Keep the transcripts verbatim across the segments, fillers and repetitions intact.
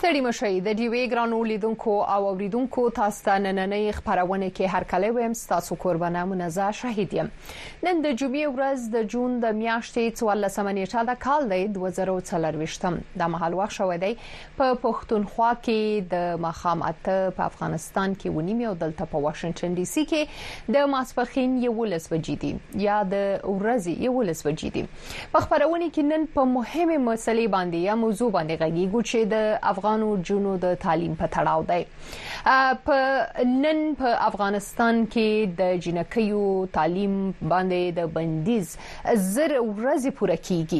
ستړي مشئ د ډیوې ګرانو لیدونکو او اوریدونکو تاسو ته نننۍ خبرونه کې هر کله ویم تاسو قربانه منزه شهید یم نن د جمعې ورځ د جون د میاشتې څوارلسمه نیټه د کال د دوه زره او څلورویشتم د مهال وخت شوی دی په پښتونخوا کې د مخام اته په افغانستان کې ونیمه او دلته په واشنگټن ډي سي کې د ماسپخین یولس بجې دي یا د ورځې یولس بجې دي په خبرونه کې نن په مهمه مسلې باندې یا موضوع باندې غږیږو چې د افغانو جنو د تعلیم په تړاو دی په نن په افغانستان کې د جنکیو تعلیم باندې د بندیز زر ورځې پوره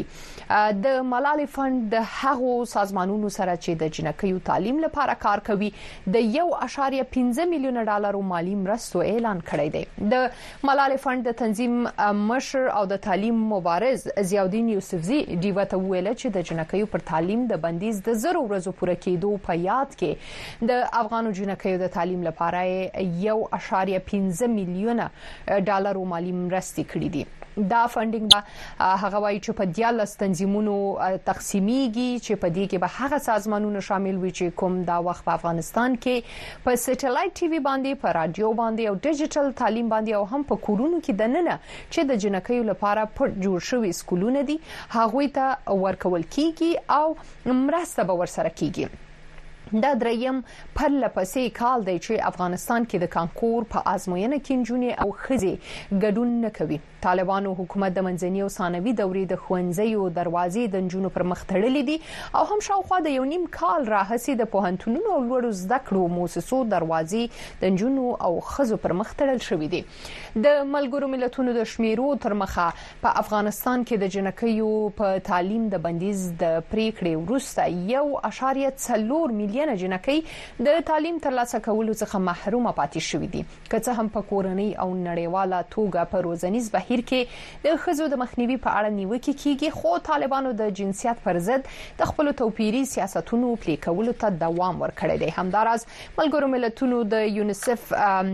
کیږي د ملالۍ فند د هغو سازمانونو سره چې د جنکیو تعلیم لپاره کار کوي د یو اشاریه پنځه میلیون ډالر مالی مرستو اعلان کړی دی د ملالۍ فند د تنظیم مشر او د تعلیم مبارز ضیاءالدین یوسفزي ډیوه ته ویل چې د جنکیو پر تعلیم د بندیز د زر ورځو پوره کېدو په یاد کې د افغانو جنکیو د تعلیم لپاره یو اشاریه پنځه میلیون ډالر مالی مرستې کړې دي دا فندینګ هغه وایي چې په دیالس تنظیمونو تقسیمیږي چې په دې کې به هغه سازمانونه شامل وي چې کوم دا وخت په افغانستان کې په سټلایټ ټي وي باندې په رادیو باندې او ډیجیټل تعلیم باندې او هم په کورونو کې دننه چې د جنکیو لپاره پټ جوړ شوی سکولونه دي هغه ته ورکول کیږي او مرسته به ورسره کیږي دا دریم پرله پسې کال دی چې افغانستان کې د کانکور په ازموینه کې نجونې او ښځې ګډون نه کوي طالبانو حکومت د منځني او ثانوي دورې د ښوونځیو دروازې د نجونو پر مخ تړلې دي او هم شاوخوا د یو نیم کال راهسي د پوهنتونونو او لوړو زده کړو مؤسسو دروازې د نجونو او ښځو پر مخ تړل شوې دي د ملګرو ملتونو د شمیرو تر مخه په افغانستان کې د جنکیو په تعلیم د بندیز د پریکړې وروسته یو اشاریه څلور میلیون جنکۍ د تعلیم ترلاسه کولو څخه محرومه پاتې شوې دي که څه هم په کورنۍ او نړیواله توګه په روزنیز بهیر کې د ښځو د مخنیوي په اړه نیوکې کیږي خو طالبانو د جنسیت پر ضد د خپل توپیري سیاستونو پلي کولو ته دوام ورکړی دی همداراز ملګرو ملتونو د یونیسف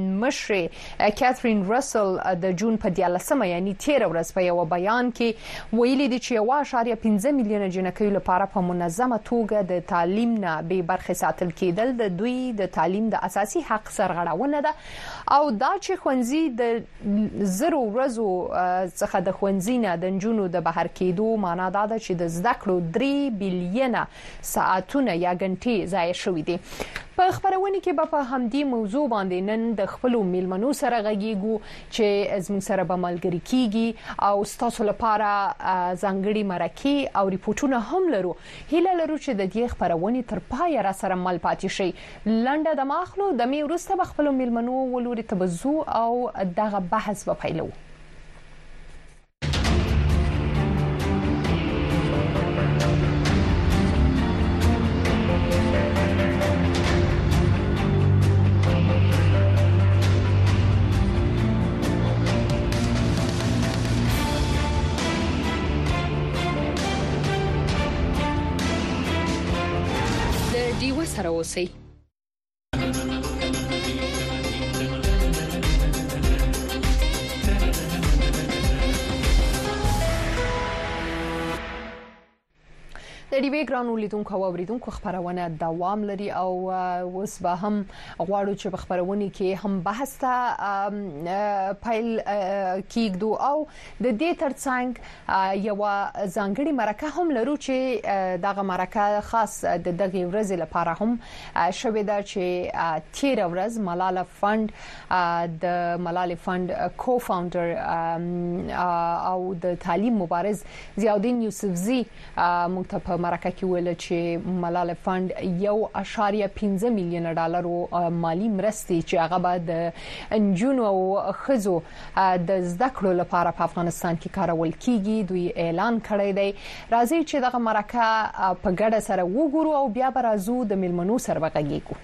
مشر کاترین رسل د جون په دیالسمه یعنی تیر ورځ په یو بیان کې ویلي دي چې یو اشاریه پنځه میلیون جنکۍ لپاره په منظمه توګه د تعلیم نه به برخه ساتل کېدل د دوی د تعلیم د اساسي حق سرغړونه ده او دا چې ښوونځي د زرو ورځو څخه د ښوونځي نه د نجونو د بهر کېدو معنا دا ده چې د زده کړو درې بلیونه ساعتونه یا غنټې ضایع شوې دي په خبرونه کې به په همدې موضوع باندې نن د خپل میلمنو سره غږیږو چې زموږ سره به ملګری کیږي او ستاسو لپاره ځانګړي مرکه او ریپورتونه هم لرو هیله لرو چې د دې خبرونه تر پای را سره مل پاتې شي لنډه د ماخلو د می ورسته به خپل میلمنو ولوري تبزو او دغه بحث به پیلو سره اوسئ د ډیوې ګرانو لیدونکو او اوریدونکو خبرونه دوام لري او اوس به هم غواړو چې په خبرونه کې هم بحث ته پیل کیږدو او د دې ترڅنګ یو ځانګړي مرکه هم لرو چې دغه مرکه خاص د دغه ورځې لپاره هم شوې ده چې تیر ورځ ملاله فند د ملاله فند کو فاونډر او د تعلیم مبارز ضیاءالدین یوسفزي مکتب مرکه کې ویل چې ملاله فند یو اشاریه پنځه میلیون ډالر مالی مرستې چې هغه به د نجونو او ښځو د زده کړو لپاره په افغانستان کې کارول کیږي دوی اعلان کړی دی راځي چې دغه مرکه په ګډه سره وګورو او بیا به راځو د میلمنو سره وغږیږو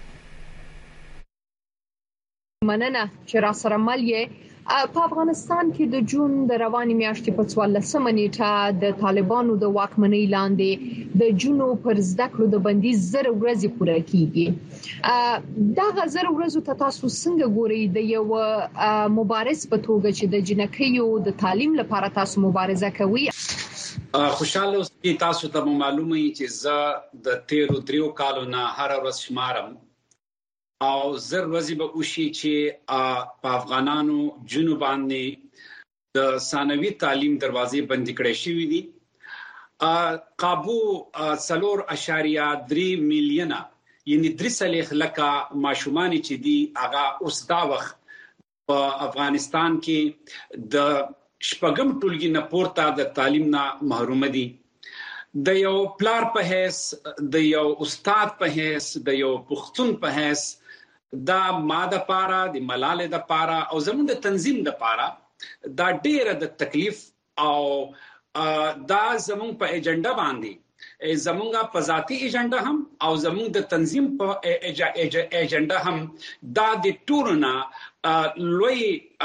مننه چې را سره مل یې په افغانستان کې د جون د رواني میاشتې په څوارلسمه نیټه د طالبانو د واکمنۍ لاندې د جنو پر زده کړو د بندیز زر ورځې پوره کیږي دا غزر ورځو ته تاسو څنګه ګورئ د یو مبارز په توګه چې د جنکیو د تعلیم لپاره تاسو مبارزه کوي خوشاله اوسئ. تاسو ته معلومه وي چې زه د تیرو دریو کالو نه هر ورځ شمارم او زر ورځې به وشي چې په افغانانو جنوب باندې د ثانوي تعلیم دروازې بندي کړې شوې دي. قابو څلور اشاریه درې میلیونه یعنی درې سلیخ لکه ماشومان چې دي هغه اوس دا وخت په افغانستان کې د شپږم ټولګي نه پورته د تعلیم نه محروم دي. د یو پلار په حیث، د یو استاد په حیث، د یو پښتون په حیث دا ما د پاره د ملالې د پاره او زموږ د تنظیم د پاره دا ډېر د تکلیف او دا زموږ په ایجنډا باندې زمونږه په ذاتی ایجنډا هم او زمونږ د تنظیم په ایجنډا هم دا د ټولنا لوی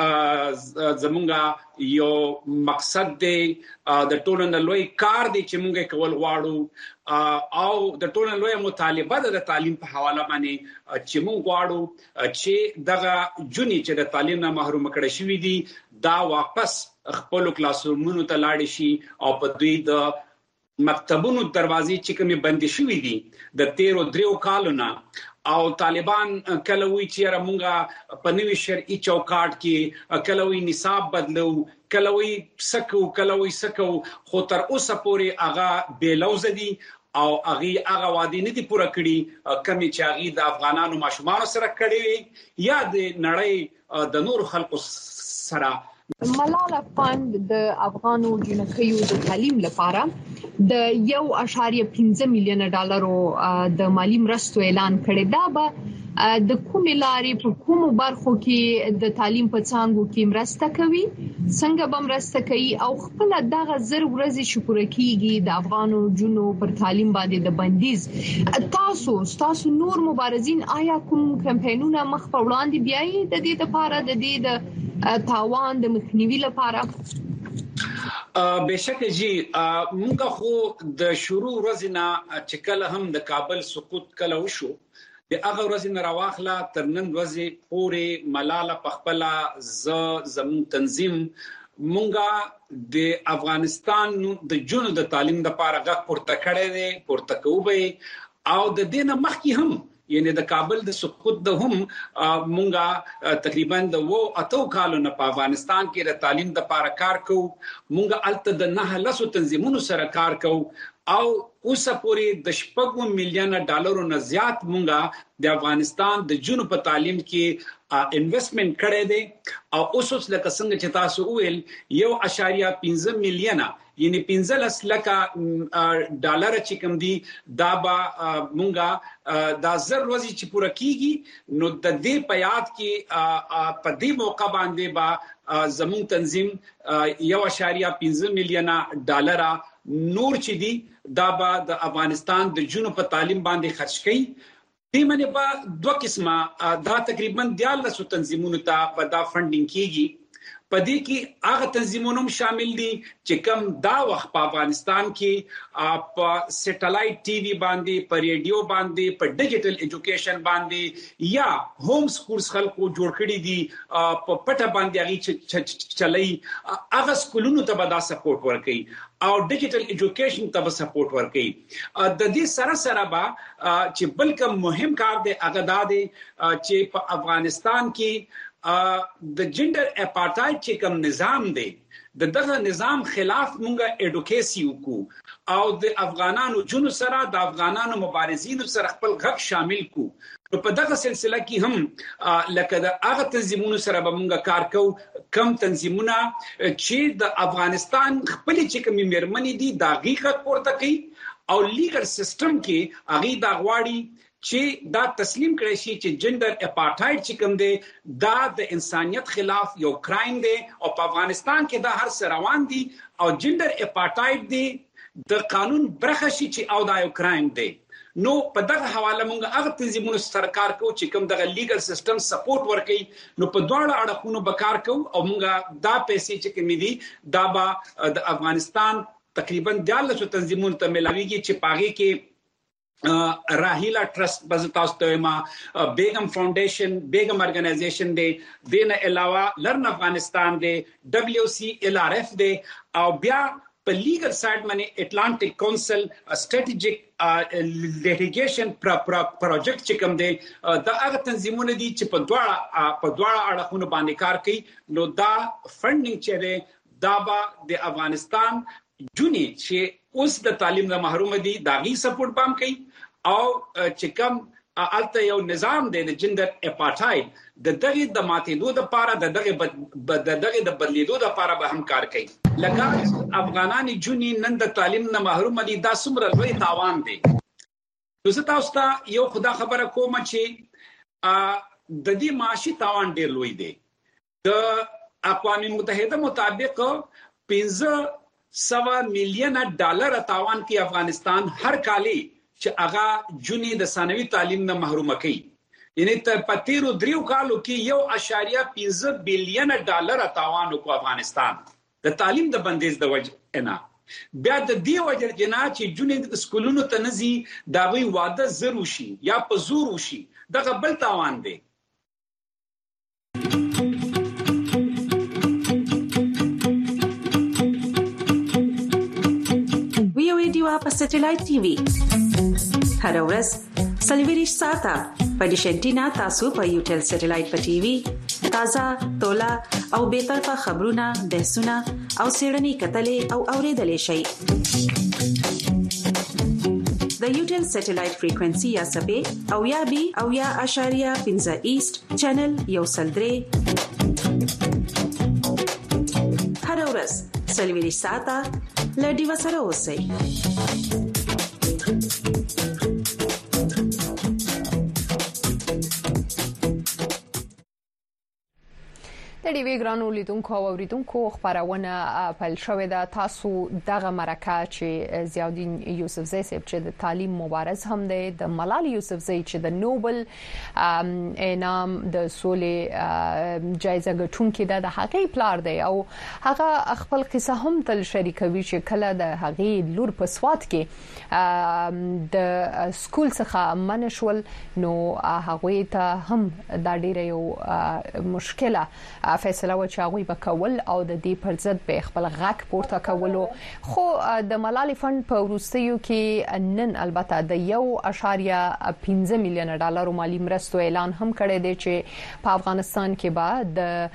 زمونږه یو مقصد دی، د ټولنا لوی کار دی چې مونږه کول غواړو او د ټولنا لوی مطالبه د تعلیم په حواله باندې چې مونږ غواړو چې دغه جونی چې د تعلیم نه محروم کړي شوی دي دا واپس خپل کلاسرومونو ته لاړ شي او په دوی د مکتبونو دروازې چې کومې بندي شوې دي د تیرو دریو کالو نه او طالبان کله وی چې موږ په نوي شرعي چوکاټ کې کله وی نصاب بدلو، کله وی سکو، کله وی سکو، خو تر اوسه پورې هغه بیلوز دي او هغه هغه وادي نه دي پوره کړي کمی چې هغه د افغانانو ماشومان سره کړي یا د نړۍ د نور خلکو سره. ملاله فند د افغانو جنکیو د تعلیم لپاره د یو اشاریه پنځه میلیونه ډالرو د مالی مرستو اعلان کړی. دا به د کومې لارې په کومو برخو کې د تعلیم په څانګو کې مرسته کوي، څنګه به مرسته کوي او خپل دغه زر ورځې شکر کیږي د افغانو جنو پر تعلیم باندې د بندیز. تاسو تاسو نور مبارزین آیا کوم کمپاینونه مخ په وړاندې بیاي د دې لپاره د دې د تاوان د مخنیوي لپاره؟ بشک جی، موږ خو د شروع ورځې نه چې کله هم د کابل سقوط کله وشو د هغه ورځې نه راواخله تر نن ورځې پورې ملاله پخپله ز زمون تنظیم مونږه د افغانستان د جنو د تعلیم لپاره غږ پورته کړی دی، پورته کوي او د دې نه مخکې هم یعنی د کابل د سقوط د هم مونږه تقریبا د وو اتو کالو نه په افغانستان کې د تعلیم د لپاره کار کوو. مونږه الته د نه لسو تنظیمونو سره کار کوو او اوسه پورې د شپږ میلیونه ډالرو نه زیات مونږه د افغانستان د جنو په تعلیم کې انویسټمنټ کړی دی او اوس اوس لکه څنګه چې تاسو وویل یو اشاریه پنځه میلیونه یعنی پنځلس لکه ډالر چې کوم دي دا به مونږه دا زر ورځې چې پوره کیږي نو د دې په یاد کې په دې موقع باندې به زمون تنظیم یو اشاریه پنځه میلیونه ډالر نور چې دي دا به د افغانستان د جنو په تعلیم باندې خرج کړي. دې منې به دوه قسمه دا تقریبا دیارلسو تنظیمونو ته په دا فنډینګ کیږي. په دې کې هغه تنظیمونه شامل دي چې کوم دا وخت په افغانستان کې په سټلایټ ټي وي باندې، په ریډیو باندې، په ډیجیټل ایجوکیشن باندې یا ہوم سکولز خلکو جوړ کړي دي په پټه باندې هغه چلای هغه سکولونو ته به دا سپورټ ورکړي او ډیجیټل ایجوکیشن ته به سپورټ ورکړي. د دې سره سره به چې بل کوم مهم کار دی هغه دا دی چې په افغانستان کې د جنډر اپارټایډ چې کوم نظام دی د دغه نظام خلاف مونږه اډوکیسی وکړو او د افغانانو جنو سره د افغانانو مبارزینو سره خپل غږ شامل کو. نو په دغه سلسله کې هم لکه د هغه تنظیمونو سره به مونږه کار کوو کم تنظیمونه چې د افغانستان خپل چې کوم میرمنې دي دا غیږ پورته کوي او لیګل سیستم کې هغه دا غواړي چې دا تسلیم کړی شي چې جنډر اپارټایډ چې کوم دی دا د انسانیت خلاف یو کرایم دی او په افغانستان کې دا هر څه روان دي او جنډر اپارټایډ دی د قانون برخه شي چې او دا یو کرایم دی. نو په دغه حواله مونږ هغه تنظیمونو سره کار کوو چې کوم دغه لیګل سیستم سپورټ ورکړي. نو په دواړه اړخونو به کار کوو او مونږ دا پیسې چې کومې دي دا به د افغانستان تقریبا دیارلسو تنظیمونو ته ملاویږي چې پاغي کې راهیلا ټرست بز تاسو ته ما بیگم فاونډیشن بیگم ارګنایزیشن دی، دینه علاوه لرن افغانستان دی، ډبلیو سی ایل آر اف دی او بیا په لیګل سایډ باندې اټلانټیک کونسل سټریټیجیک لیټیګیشن پروجیکټ چې کوم دی دا هغه تنظیمونه دي چې په دواړه په دواړه اړخونو باندې کار کوي. نو دا فنډینګ چې دی دا به د افغانستان جونی چې اوس د تعلیم نه محروم دي داغي سپورټ بام کوي او چې کوم الته یو نظام دی د جندر اپارټاید د دغه د ماتېدو د لپاره د دغه د دغه د بدلیدو د لپاره به هم کار کوي. لکه افغانان جونی نن د تعلیم نه محروم دي دا څومره لوی تاوان دی. زه تاسو ته یو خدا خبره کوم چې د دې معاشي تاوان ډیر لوی دی. د اقوام متحده مطابق پنځه سوه میلیونه ډالر تاوان کې افغانستان هر کالی چې هغه جونی د ثانوي تعلیم نه محروم کوي. یعنی تر پتیرو دریو کالو کې یو اشاریه پنځه بیلیونه ډالر تاوان وکړ افغانستان د تعلیم د بندیز د وجه نه. بیا د دې وجه جنا چې جونی د سکولونو ته نزي دا وی واده زرو شي یا په زور وشي دغه بل تاوان دی. وی او ډیوا په سټلایټ ټي وي هر ورځ سلویریش ساته په ډیشنټینا تاسو په یوټل سټلایټ په ټي وي تازه تولا او به طرفه خبرونه بحثونه او سیړنی کتلې او اوریدلې شي. د یوټل سټلایټ فریکوئنسي یا سبې او یا بي او یا اشاریه پنځه ایست چینل یو سلدري هر ورځ سلویریش ساته لډي وسره اوسئ. د ډیوی ګرانو لیدونکو او اوریدونکو خبرونه پیل شوې ده. تاسو دغه مرکه چې ضیاءالدین یوسفزی صاحب چې د تعلیم مبارز هم دی، د ملال یوسفزی چې د نوبل انعام د سولې جایزه ګټونکي ده د هغې پلار دی او هغه خپل قصه هم تل شریکوي چې کله د هغې لور په سوات کې د سکول څخه منشول نو هغه ته هم دا ډیره یو مشکله فیصله و چې هغه به کول او د دې پر ضد به خپل غږ پورته کولو. خو د ملالي فند په وروستیو کې نن البته د یو اشاریه پنځه میلیونه ډالر مالی مرستو اعلان هم کړی دی چې په افغانستان کې به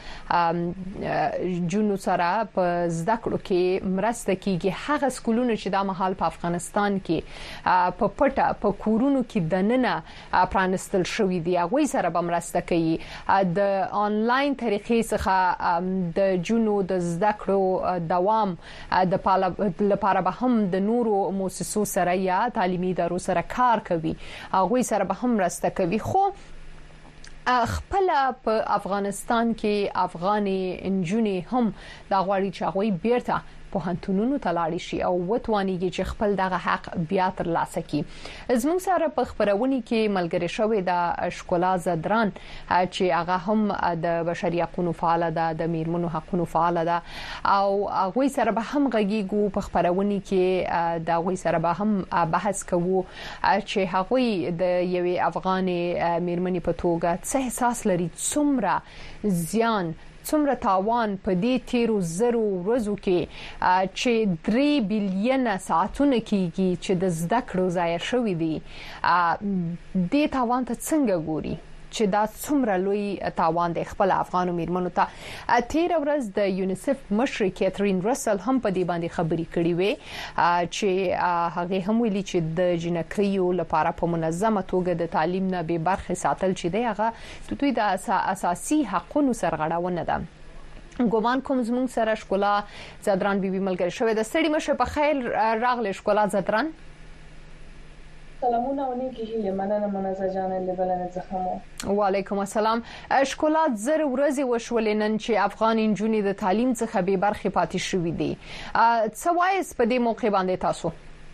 د جنو سره په زده کړو کې مرسته کیږي. هغه سکولونه چې د مهال په افغانستان کې په پټه په کورونو کې دننه پرانستل شوې دي هغه سره به مرسته کوي. د آنلاین طریقې څخه د جنو د زده کړو دوام د لپاره به هم د نورو مؤسسو سره یا تعلیمي ادارو سره کار کوي هغه سره به هم مرسته کوي. خو خپل په افغانستان کې افغاني انجونی هم دا غواړي چې هغه بیرته په هنتونونو تلاړي شي او وتوانيږي چې خپل دغه حق بیا تر لاسه کړي. زموږ سره په خبرونه کې ملګری شوی د شکولا زدران چې هغه هم د بشري حقوقو فعال ده، د میرمنو حقوقو فعال ده او هغه سره به هم غږیږو. په خبرونه کې د هغه سره به هم بحث کوو چې هغه د یوې افغاني میرمنې په توګه څه احساس لري، څومره زیان څومره تاوان په دې تیرو زرو ورځو کې چې درې بیلیونه ساعتونه کېږي چې د زده کړو ضایع شوي دي. دې تاوان ته څنګه ګوري چې دا څومره لوی تاوان دی خپل افغانو میرمنو ته؟ تیر ورځ د یونیسف مشر کیترین رسل هم په دې باندې خبرې کړې وې چې هغه هم ویلي چې د جنکیو لپاره په منظمه توګه د تعلیم نه به برخه ساتل چې دی هغه د دوی د اساسي حقوقو سرغړونه ده. ګومان کوم زموږ سره شکولا زدران بیبي ملګری شوې ده. ستړي مشه په خیر راغله شکولا زدران. سلامونه ونی کې مننه منزه جان له بلنه زخمو. وعلیکم السلام. شکولا زر ورځې وشولې نن چې افغان انجونی د تعلیم څخه به برخه پاتې شوې دي. څه وایي په دې موقع باندې تاسو؟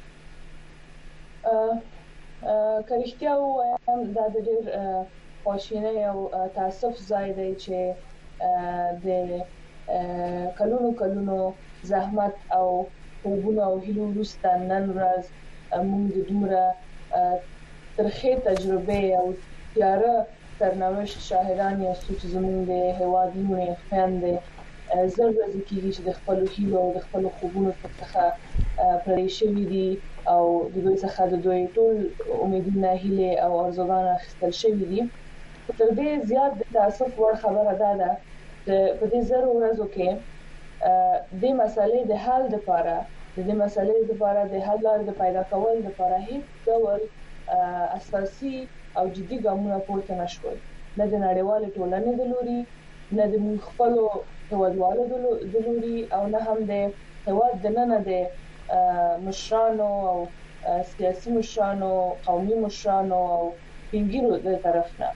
ا کریشتیا وایم دا د ډېر خوشینه او تاسف ځای دی چې د کلونو کلونو زحمت او خوبونه او هیلو وروسته نن ورځ موږ د دومره ترخه تجربه او تیاره سرنوشت شاهدان یاستو چې زموږ د هوادونو خويندې زر ورځې کېږي چې د خپل هیلو او د خپل خوبونو څخه پرې شوي دي او د دوی څخه د دوی ټول امیدونه هیله او ارزوګان اخیستل شوي دي. تر دې زیات د تاسف ور خبره ده ده په دې زر ورځو کې د مسالې د حل لپاره د دې مسالې لپاره د حل لارې د پیدا کول لپاره هیڅ ډول اساسي او جدي ګامونه پورته نشول، نه د نړیوال ټولنې د لوري، نه د مخفلو هوادوالو د لوري، او نه هم د هواد د نن د مشرانو او سیاسي مشرانو، قومي مشرانو او پنګیرو د طرف نه.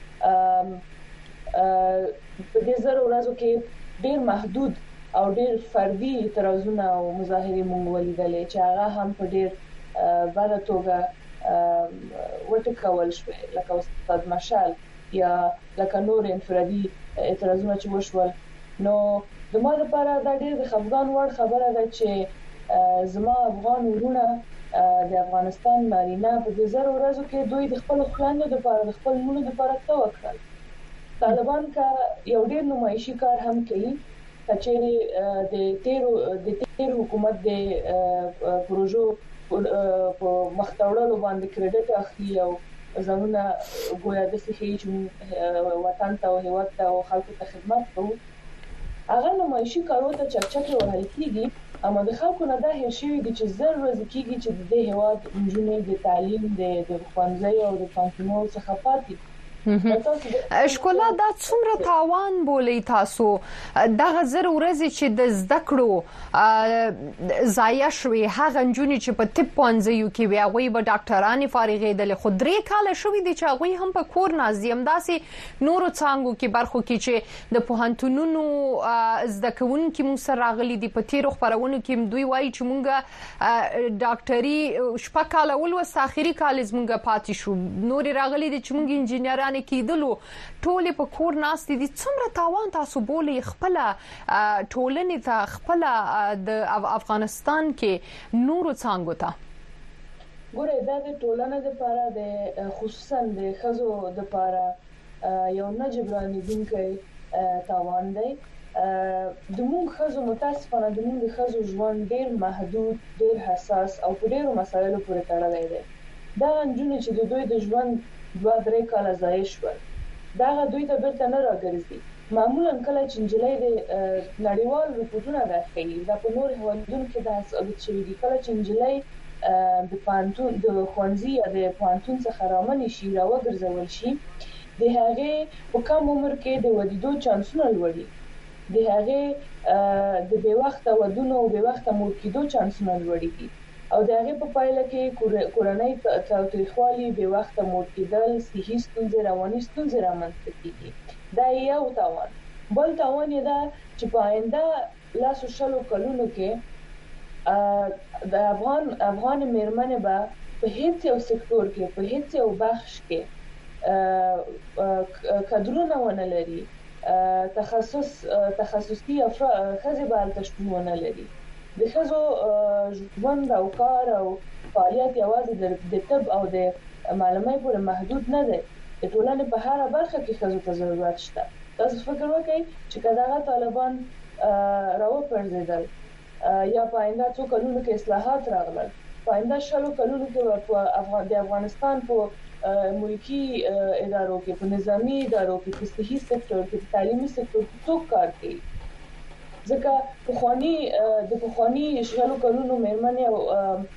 په دې زر ورځو کې ډېر محدود او ډېر فردي اعتراضونه او مظاهرې مونږ ولیدلې چې هغه هم په ډېر بده توګه وټکول شوې، لکه استاد مشال یا لکه نور انفرادي اعتراضونه چې وشول. نو د ما لپاره دا ډېر د خفګان وړ خبره ده چې زما افغان ورونه د افغانستان نارینه په دې زر ورځو کې دوی د خپل خویندو لپاره د خپل مونږ لپاره څه وکړل. طالبان کا یو ډېر نمایشي کار هم کوي، کچېرې د تیرو د تیر حکومت د پروژو په مختوړلو باندې کریډټ اخلي او ځانونه ګویا د سخی چې وطن ته او هیواد ته او خلکو ته خدمت کوي. هغه نمایشي کارو ته چکچکه وهل کیږي، اما د خلکو نه دا هیر شوی دي چې زر ورځې کیږي چې د هیواد نجونې د تعلیم د ښوونځي او د پوهنتونونو څخه پاتې. ښکلا دا څومره تاوان بولي تاسو دغه زر ورځې چې د زده کړو ضایع شوي، هغه نجونې چې په طب پوهنځیو کې وي هغوی به ډاکټرانې فارغېدلې، خو درې کاله شوي دي چې هغوی هم په کور ناست دي. همداسې نورو څانګو کې برخو کې چې د پوهنتونونو زده کوونکي موږ سره راغلي دي، په تیرو خپرونو کې دوی وایي چې موږ ډاکټري شپږ کاله ولوست، اخري کال زموږ پاتې شو، نورې راغلي دي چې موږ انجینران کېدلو، ټول په کور ناست دي. څومره تاوان تاسو بولي خپل ټولنې ته، خپل د افغانستان کې نورو څانګو ته؟ ګوره دا د ټولنې لپاره د خصوصا د ښځو لپاره یو نه جبرانېدونکی تاوان دی. د موږ ښځو متاسفانه د موږ ښځو ژوند ډېر محدود، ډېر حساس او په ډېرو مسایلو پورې تړلی دی. دا نجونې چې د دوی د ژوند دوه درې کاله ضایع شول، دا دوی ته بیرته نه راګرځي. معمولا کله چې نجلۍ د نړیوال رپورټونه راخلي، دا په نور هیوادونو کې دا ثابت شوي دي، کله چې نجلۍ د پوهنتون د ښوونځي یا د پوهنتون څخه رامنې شي، راوګرځول شي، د هغې په کم عمر کې د ودېدو چانسونه لوړي، د هغې د بې وخته ودونو او بې وخته مور کېدو چانسونه لوړي دي، او د هغې په پایله کې کورنۍ تاوتریخوالي، بې وخته مور کېدل، صحي ستونزې، رواني ستونزې رامنځته کېږي. دا یو تاوان. بل تاوان یې دا چې په آینده لسو شلو کلونو کې د افغان افغان میرمنې به په هیڅ یو سکتور کې، په هیڅ یو بخش کې کادرونه ونه لري، تخصص تخصصي ښځې به هلته شتون ونه لري. د ښځو ژوند او کار او فعالیت یوازې د طب او د معلمۍ پورې محدود نه دی، د ټولنې په هره برخه کې ښځو ته ضرورت شته. تاسو فکر وکړئ چې که دغه طالبان راوپرځېدل یا په آینده څو کلونو کې اصلاحات راغلل، په آینده شلو کلونو کې د افغانستان په ملکی ادارو کې، په نظامی ادارو کې، په صحي سکتور کې، په تعلیمي سکتور کې څوک کار کوي؟ ځکه پخوانی د پخوانی شلو کلونو میرمنې او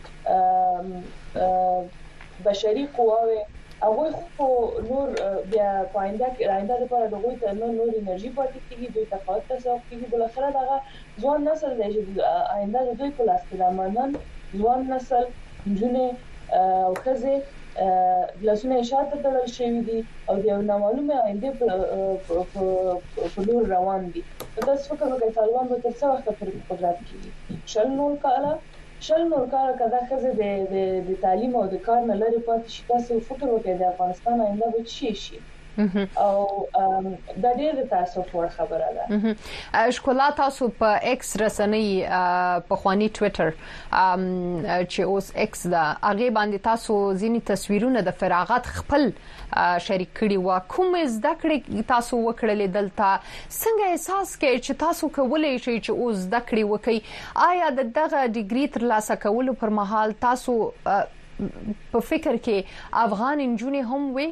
بشري قواوې هغوی خو نور بیا په آینده کې آینده لپاره د هغوی ته نور نور انرژي پاتې کېږي، دوی تقاعد ته سوق کېږي. بالاخره دغه ځوان نسل دی چې آینده د دوی په لاس کې ده. نن ځوان نسل، نجونې او ښځې لاسونه یې شاته تړل شوي دي او د یو نامعلومې آینده په لور روان دي. تاسو فکر وکړئ طالبان به تر څه وخته پورې په قدرت کې وي؟ شل نور کاله شل نور کاله که دا ښځې د تعلیم او د کار نه لرې پاتې شي، تاسو فکر وکړئ د افغانستان آینده به څه شي؟ او د ډېر تاسف ور خبره ده. ښکلا تاسو په ایکس رسنۍ په خواني ټوئیټر چې اوس ایکس دا هغه باندې تاسو ځینی تصویرونه د فراغت خپل شریک کړي و. کوم زده کړې تاسو وکړلې دلته؟ څنګه احساس کوئ چې تاسو کولای شئ چې اوس زده کړې وکړئ؟ آیا د دغه ډیګري ترلاسه کولو پر مهال تاسو په فکر کې افغان انجونې هم وي؟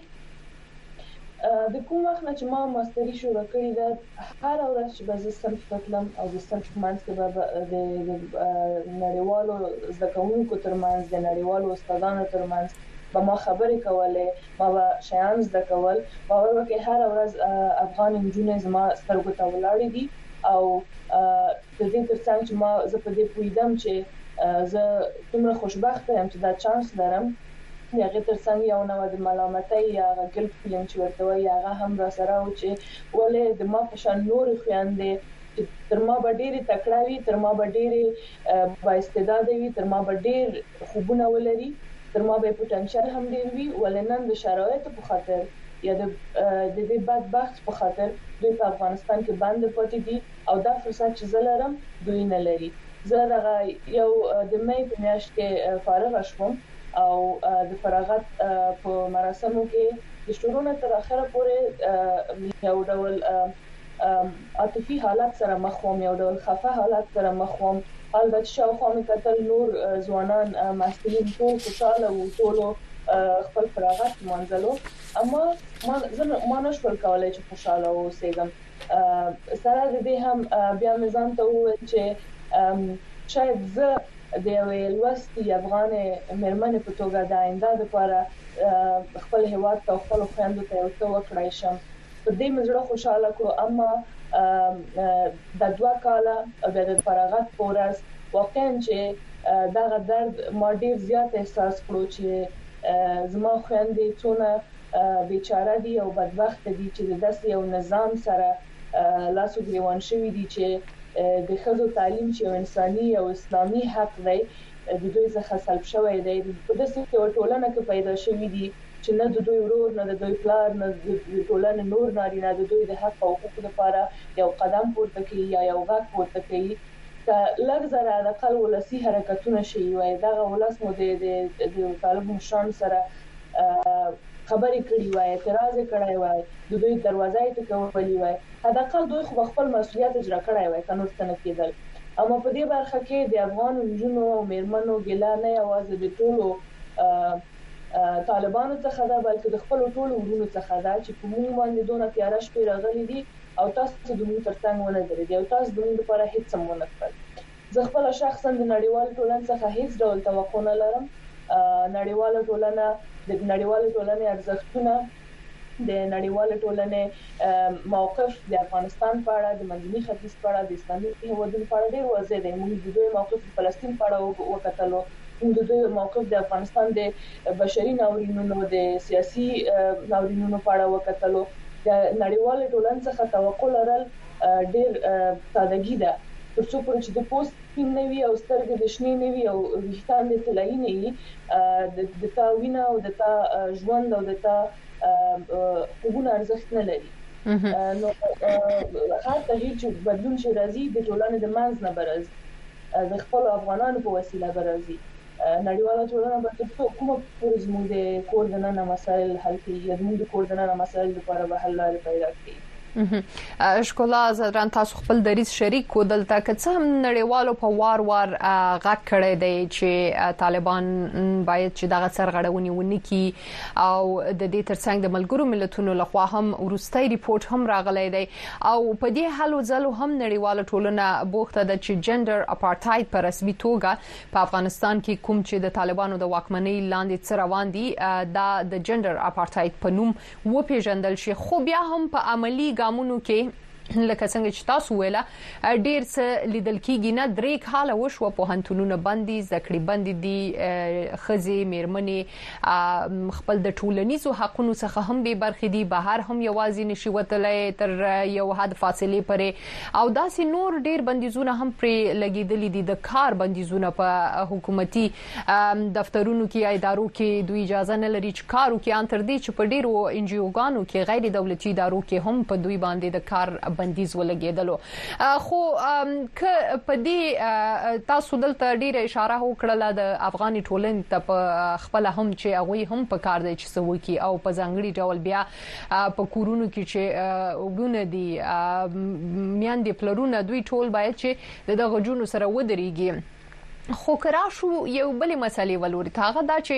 د کوم وخت چې ما ماستری شروع کړی دا هر ورځ چې به زه صنف تلم او د صنف منځ کې به د نړیوالو زده کوونکو ترمنځ د نړیوالو استادانو ترمنځ به ما خبرې کولې، ما به شیان زده کول. باور وکړئ هر ورځ افغان انجونې زما سترګو ته ولاړې دي او د دې ترڅنګ چې ما زه په دې پوهیدم چې زه دومره خوشبخته یم چې دا چانس لرم. هغه ترڅنګ یو نوې د ملامتۍ یا ګلت فیلینګ چې ورته وایي هغه هم را سره و چې ولې د ما په شان نور خويندې تر ما به ډېری تکړه وي، تر ما به ډېری با استعداد وي، تر ما به ډېر خوبونه ولري، تر ما به پوتنشل هم ډېر وي، ولې نن د شرایطو په خاطر یا د دې بدبخت په خاطر دوی په افغانستان کې باندې پاتې دي او دا فرصت چې زلرم دوی نه لري. زه دغه یو د مې په میاشت کې فارغ شوم او د فراغت په مراسمو کې د شروع نه تر اخره پورې یو ډول عاطفي حالت سره مخ وم، یو ډول خفه حالت سره مخ وم. البته شاوخوا مې کتل نور ځوانان مسؤلین ټول خوشاله وو، ټول خپل فراغت منځلو، اما ما زه ما نشول کولای چې خوشاله اوسېږم. سره د دې هم بیا مې ځان ته وویل چې شاید زه د یوې لوستې افغان مېرمنې په توګه د آینده لپاره خپل هیواد ته خپل خويندو ته یو څه وکړای شم. په دې مې زړه خوشاله کړو. اما د دوه کاله د فراغت پورس واقعا چې دا درد ما ډیر زیات احساس کړو چې زما خويندې څونه بیچاره دي او بدبخت دي چې د داسې یو نظام سره لاسو ګریوان شوی دي چې د خزو تعلیم چې یو انساني او اسلامي حق دی د دوی څخه سلب شوی دی. په داسې یو ټولنه کې پیدا شوی دي چې نه د دوی ورور، نه د دوی پلار، نه د ټولنې نور نارینه د دوی د حق او حقوقو لپاره یو قدم پورته کوي یا یو غږ پورته کوي. که لږ زره د خپل ولسی حرکتونه شي وای دا ولس مو د طالب مشان سره خبرې کړې وای، اعتراض کړی وای، د دوی دروازې ته کولې وای، حداقل دوی خو خپل مسؤلیت اجرا کړی وای کنه څنګه کېدل. اما په دې برخه کې د افغان نجونو او میرمنو ګلا نه یوازې د ټولو طالبانو څخه دا بلکې د خپل ټولو ورونو څخه دا چې په موږ باندې دونه تیار شپې راغلي دي او تاسو د موږ ترڅنګ ونه درېدي او تاسو د موږ لپاره هیڅ هم ونه کړل. زه خپل شخصا د نړیوال ټولنې څخه هیڅ ډول توقع نه لرم. نړیواله ټولنه د نړیواله ټولنې ارزښتونه، د نړیواله ټولنې موقف د افغانستان په اړه، د منځني ختیځ په اړه، د اسلامي هیوادونو په اړه ډېر واضح دی. موږ د دوی موقف د فلسطین په اړه وکتلو، موږ د دوی موقف د افغانستان د بشري ناورینونو، د سیاسي ناورینونو په اړه وکتلو. د نړیواله ټولنې څخه توقع لرل ډېر سادهګي ده. ترڅو پورې چې د پوسټ سپین نه وي او سترګې د شنې نه وي او ویښتان د طلایي نه وي، د تا وینه او د تا ژوند او د تا حقوقونه ارزښت نه لري. نو هر تغییر چې بدلون شي راځي د ټولنې د منځ نه برازي، د خپل افغانانو په وسیله برازي. نړیواله ټولنه به تر کومه پورې زموږ د کور دننه مسایل حل کوي یا زموږ د کور دننه مسایل لپاره به حل لارې پیدا کوي. ښکلا زران تاسو خپل دریز شریک کو دلته که څه هم نړیوالو په وار وار غږ کړی دی چې طالبان باید چې دغه سرغړونې ونکړي او د دې ترڅنګ د ملګرو ملتونو لخوا هم وروستي ریپورت هم راغلی دی او په دې حالو ځلو هم نړیواله ټولنه بوخته ده چې جندر اپارټاید په رسمي توګه په افغانستان کې کوم چې د طالبانو د واکمنۍ لاندې څه روان دي دا د جندر اپارټاید په نوم وپیژندل شي. خو بیا هم په عملی ګامونو کې لکه څنګه چې تاسو ویله ډیر څه لیدل کیږي نه درې کاله وشو په هنتونونه باندې ذکرې باندې دي خزي میرمنې خپل د ټولنیزو حقوقو څخه هم به برخې دي بهر هم یوازې نشي وتلای تر یو حد فاصله پرې او داسې نور ډیر بندیزونه هم پرې لګیدلې دي د کار بندیزونه په حکومتي دفترونو کې ادارو کې دوی اجازه نه لري چې کار وکړي ان تر دې چې په ډیرو ان جی اوګانو کې غیر دولتي ادارو کې هم په دوی باندې د کار بندیز ولګیدلو خو ک په دې تاسو دلته ډیره اشاره وکړه د افغاني ټولنې ته په خپل هم چې هغه هم په کار دی چې سوي او په ځانګړي ډول بیا په کورونو کې چې وګونه دي میاندې پلرونه دوی ټول باید چې دغه جنونو سره ودرېږي خو کراشو یو بلې مسلې ولوري هغه دا چې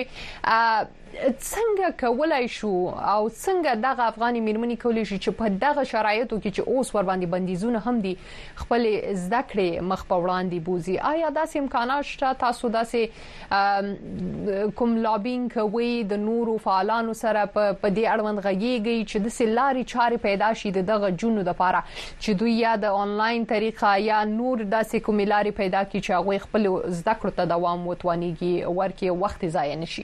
څنګه کولای شو او څنګه دغه افغاني میرمنې کولای شي چې په دغه شرایطو کې چې اوس ور باندې بندیزونه هم دي خپل زده کړې مخ په وړاندې بوزي آیا داسې امکانات شته تاسو داسې کوم لابینګ کوي د نورو فعالانو سره په دې اړوند غږیږي چې د سلاري چارې پیدا شي دغه جنونو لپاره چې دوی یا د انلاین طریقه یا نور داسې کوم لاري پیدا کړي چې هغه خپل زده کړو ته دوام وتوانيږي ورکه وخت ضایع نشي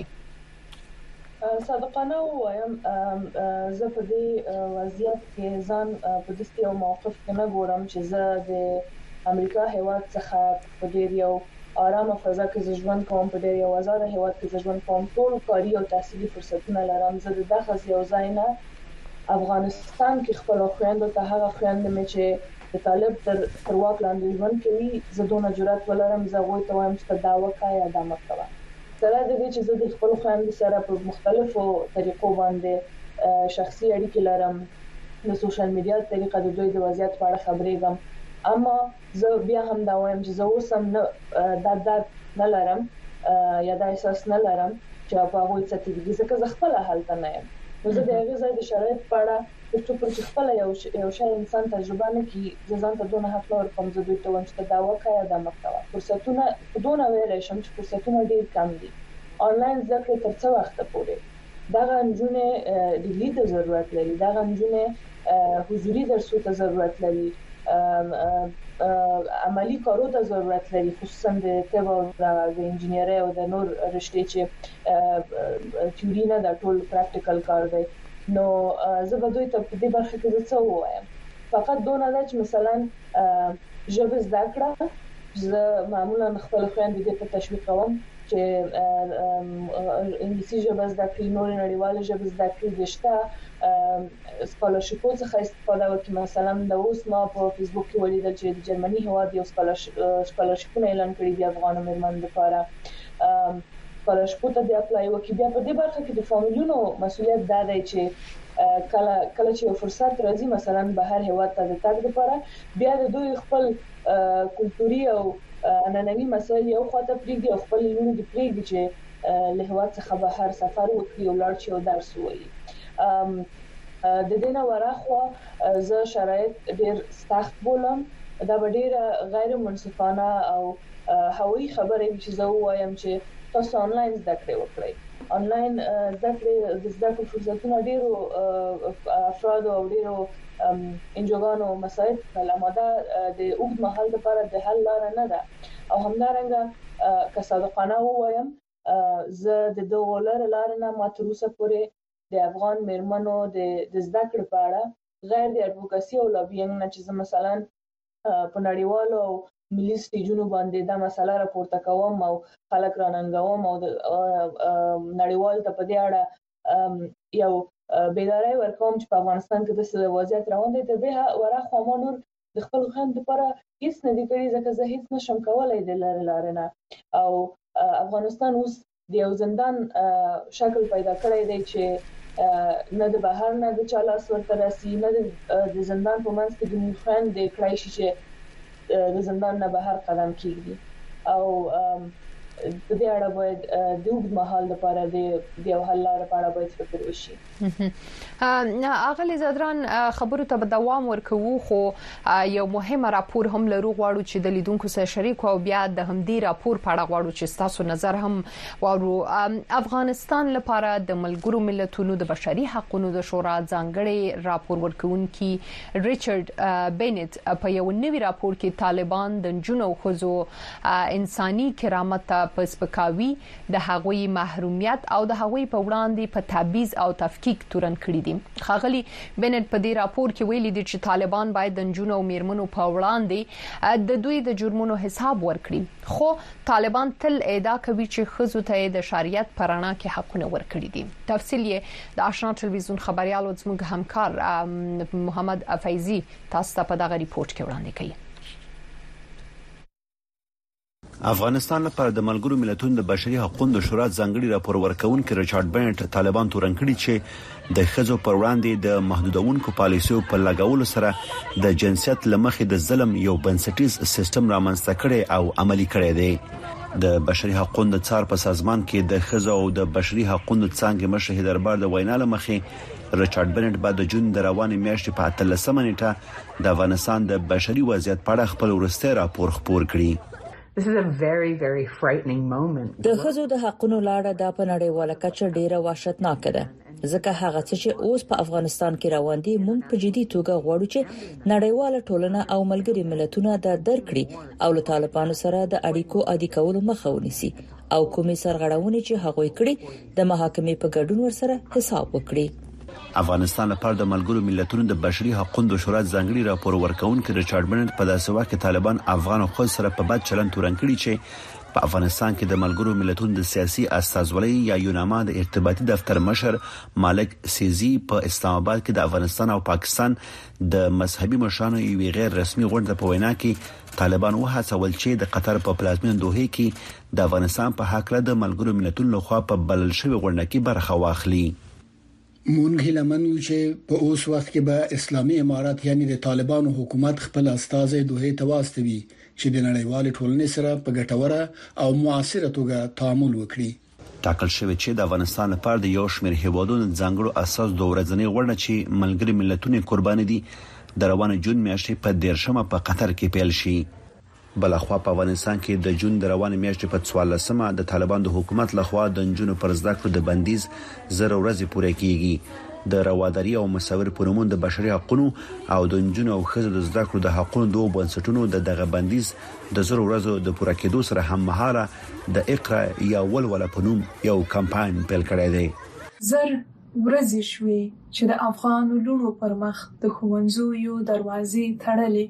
صادقانه وایم زه په دې وضعیت کې ځان په دې یو موقف کې نه ګورم چې زه د امریکا هیواد څخه په ډیر یو آرامه فضا کې ژوند کوم په ډیر یو آزاد هیواد کې ژوند کوم ټول کاري او تحصیلي فرصتونه لرم زه د دغه یو ځای نه افغانستان کې خپل خويندو ته هغه خويندې مې چې د طالب تر تر واک لاندې ژوند کوي زه دونه جرأت ولرم زه غوښتم ته وایم چې دا وکای یا دا مکتبه سره د دې چې زه د خپل خويندو سره په مختلفو طریقو باندې شخصي اړیکې لرم د سوشل میډیا طریقه د دوی د وضعیت په اړه خبرېږم اما زه بیا هم دا وایم چې زه اوس هم دا د نه لرم یا دا احساس نه لرم چې په هغه څه کې ځکه زه خپل حالت نه یم نو زه د هغه ځای د شرایط په اړه چې په خپل یو یو شی انسان تجربه نه کی ځان ته دونه حق لري کوم زه دوی ته وایم چې دا وکړه دا مکتبه فرصتونه دونه ویل شم چې فرصتونه ډیر کم دي آنلاین ذکر تر څو وخت پورې دا غنجونه د لید ضرورت لري دا غنجونه حضوري درسو ته ضرورت لري عملی کارو ته ضرورت لري خصوصا د طب او د انجینری او د نور رشتې چې تیوري نه د ټول پریکټیکل کار دی نو زه به دوی ته په دې برخه کې څه وایم فقط دونه دا چې مثلا ژبه زده کړه زه معمولا خپل خويندې دې په تشویق کوم چې انګلیسي ژبه زده کړي نور نړیواله ژبه زده کړي دشته سکالرشیپو څخه استفاده وکړي مثلا د اوس ما په فیسبوک کې ولیدل چې د جرمني هواد یو سکالرشیپونه اعلان کړي دي افغان مېرمنو لپاره سکالرشیپو ته د اپلای وکړي بیا په دې برخه کې د فامیلونو مسؤلیت دا دی چې کله کله چې یو فرصت راځي مثلا بهر هواد ته د تګ لپاره بیا د دوی خپل کلتوري او نننوي مسایل یو خواته پریږدي او خپل لونه د پریږدي چې له هواد څخه بهر سفر وکړي او لاړ شي او درس ووایي د دې نه وراخوا زه شرایط ډیر سخت بولم دا ډیر غیر منصفانه او هوایي خبرې چې زه وایم چې تاسو آنلاین زده کړې وکړئ آنلاین زده کړې د زده کړې فرصتونه ډیرو افراد او ډیرو انجوګانو مسایل کلماده د اوږد مهال لپاره د حل لار نه ده او همدارنګه که صادقانه وایم زه د دوه لار لار نه ماتروسه پورې د افغان مېرمنو د زده کړې په اړه غیر د اډوکاسي او لابینګ نه چې مثلا په نړیوالو او ملي سټیجونو باندې دا مسله راپورته کوم او خلک راننګوم او نړیوال ته په دې اړه یو بیداری ورکوم چې په افغانستان کې د وضعیت روان دی ته به ورخه ما نور د خپل خوند لپاره هیڅ نه دی کړی ځکه زه هیڅ نشم کولای د لار لار نه او افغانستان اوس د یو زندان شکل پیدا کړی دی چې نه د بهر نه د چالاس ورته راسي نه د زندان په منځ کې د مخان د کړای شي چې د زندان نه بهر قدم کیږي او په دې اړه باید د اوږد مهال لپاره د یو حل لپاره باید فکر وشي. اغلی زدران خبرو ته دوام ورکوو خو یو مهمه راپور هم لرو غواړو چې د لیدونکو سره شریک او بیا د همدې راپور په اړه غواړو چې تاسو نظر هم وارو. افغانستان لپاره د ملګرو ملتونو د بشري حقوقو د شورا ځانګړي راپور ورکونکي ریچارډ بینټ په یو نوي راپور کې طالبان د جنو خزو انساني کرامت په سپکاوي د هغوی محرومیت او د هغوی په وړاندې په تبعیض او تفکیک تورن کړی دي. خاغلی بینټ په دې راپور کې ویلي دي چې طالبان باید د جنو او میرمنو په وړاندې د دوی د جرمونو حساب ورکړي خو طالبان تل ادعا کوي چې خزو ته د شریعت پرانا کې حقونه ورکړي دي. تفصیل یې د آشنا ټلویزیون خبريال او زموږ همکار محمد فیضی تاسو ته په دغه ریپورت کې وړاندې کوي. افغانستان لپاره د ملګرو ملتونو د بشري حقوقو د شورا ځانګړي راپور ورکونکي ریچارډ بینټ طالبان تورن کړي چې د خزو پر وړاندې د محدودونکو پالیسیو په لګولو سره د جنسیت لمخې د ظلم یو بنسټیز سیستم رامنځته کړي او عملی کړي دي. د بشري حقوقو د څار په سازمان کې د خزو او د بشري حقوقو څنګه مشهد دربار د وینا لمخې ریچارډ بینټ بعد د جون د روانې میاشتې په اتلسمه نیټه د افغانستان د بشري وضعیت په اړه خپل ورسته راپور خپور کړی. This is a very very frightening moment. د خزو د حقونو لاړه د په نړیواله کچه ډیره وحشتناک ده. ځکه هغه څه چې اوس په افغانستان کې روان دي موږ په جدي توګه غواړو چې نړیواله ټولنه او ملګري ملتونه د درکړي او له طالبانو سره د اړیکو عادي کولو مخه ونیسي او کومې سرغړونې چې هغوی کړي د محاکمې په ګډون ورسره حساب وکړي. افغانستان لپاره د ملګرو ملتونو د بشري حقوقو د شورا ځانګړي راپور ورکونکي ریچارډ بینټ په داسې وخت کې طالبان افغان خو سره په بد چلند تورن کړي چې په افغانستان کې د ملګرو ملتونو د سیاسي استازولۍ یا یوناما د ارتباطي دفتر مشر مالک سیزی په اسلام آباد کې د افغانستان او پاکستان د مذهبي مشرانو یو غیر رسمي غونډه په وینا کې طالبان وهڅول چې د قطر په پلازمین دوحه کې د افغانستان په حق له د ملګرو ملتونو لخوا په بلل شوی غونډه کې برخه واخلي. مونږ هیله منو چې په اوس وخت کې به اسلامي امارات یعنی د طالبانو حکومت خپل استازي دوه ته واستوي چې د نړیوال ټولنې سره په ګټوره او موثره توګه تعامل وکړي. ټاکل شوی چې د افغانستان لپاره د یو شمېر هیوادونو ځانګړو اساس د ورځنی غونډه چې ملګري ملتونه قرباني دي د روان جون میاشتې په دیرشمه په قطر کې پیل شي. بلخوا په افغانستان کې د جون د روان میاشتې په څوارلسمه د طالبان د حکومت لخوا د جنونو پر زده کړو د بندیز زر ورځې پوره کیږي. د رواداري او مصور پرمون د بشري حقوقو او د جنونو او خزو د زده کړو د حقوقو دوه بنسټونو د دغه بندیز د زر ورځو د پوره کېدو سره هم مهاله د اقرا یا ولوله پنوم یو کمپاین پیل کړی دی. زر ورځې شوي چې د افغان لونو پر مخ د ښوونځیو دروازې تړلې.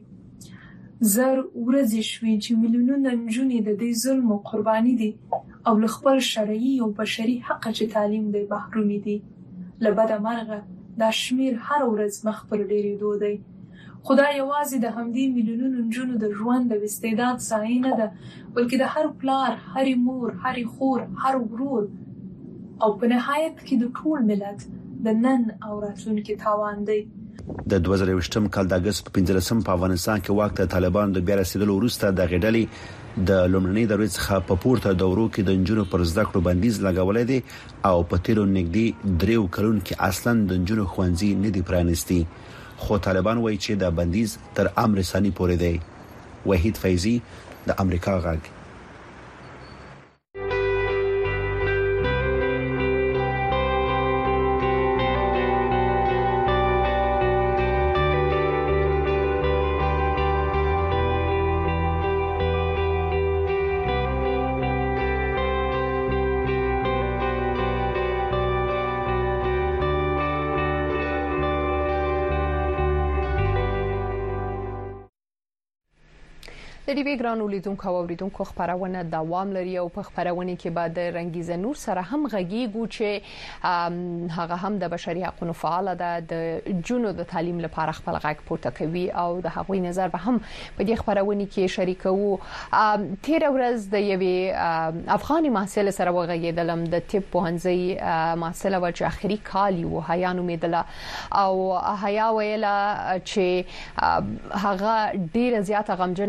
زر ورځې شوي چې میلیونونه نجونې د دې ظلم قرباني دي او له خپل شرعي او بشري حق چې تعلیم دی محروم دي. لبده مرغه دا شمیر هر ورځ مخ پر ډیرېدو دی. خدای یوازې د همدې میلیونونو نجونو د ژوند د استعداد ځای نه ده بلکې د هر پلار، هر مور، هر خور، هر ورور او په نهایت کې د ټول ملت د نن او راتلونکي تاوان دی. د دوه زره یوولسم کال د اگست په پنځلسم په افغانستان کې وخت د طالبانو د بیا رسیدلو وروسته د غډلې د لومړنۍ دورې څخه په پورته دورو کې د جنونو پر زده کړو بندیز لګولې دي او په تیرو نږدې دریو کلونو کې اصلاً د جنونو خوندزي نه دي پرانستي. خو طالبان وایي چې دا بندیز تر امر ثاني پورې دی. وحید فیضی د امریکا غږ. د دې بیګرانو لیدونکو او اوریدونکو خبرونه دوام لري او په خبرونه کې بعد رنگیز نور سره هم غږیږي چې هغه هم د بشري حقوقو فعال ده د جنونو د تعلیم لپاره خپل غږ پورته کوي او د هغوی نظر به هم په دې خبرونه کې شریکو. تیر ورځ د یوې افغاني محصل سره وغږیدلم د طب پوهنځي محصل و چې اخري کال یو حیا نومیدله او حیا ویله چې هغه ډیره زیاته غمجنه پدې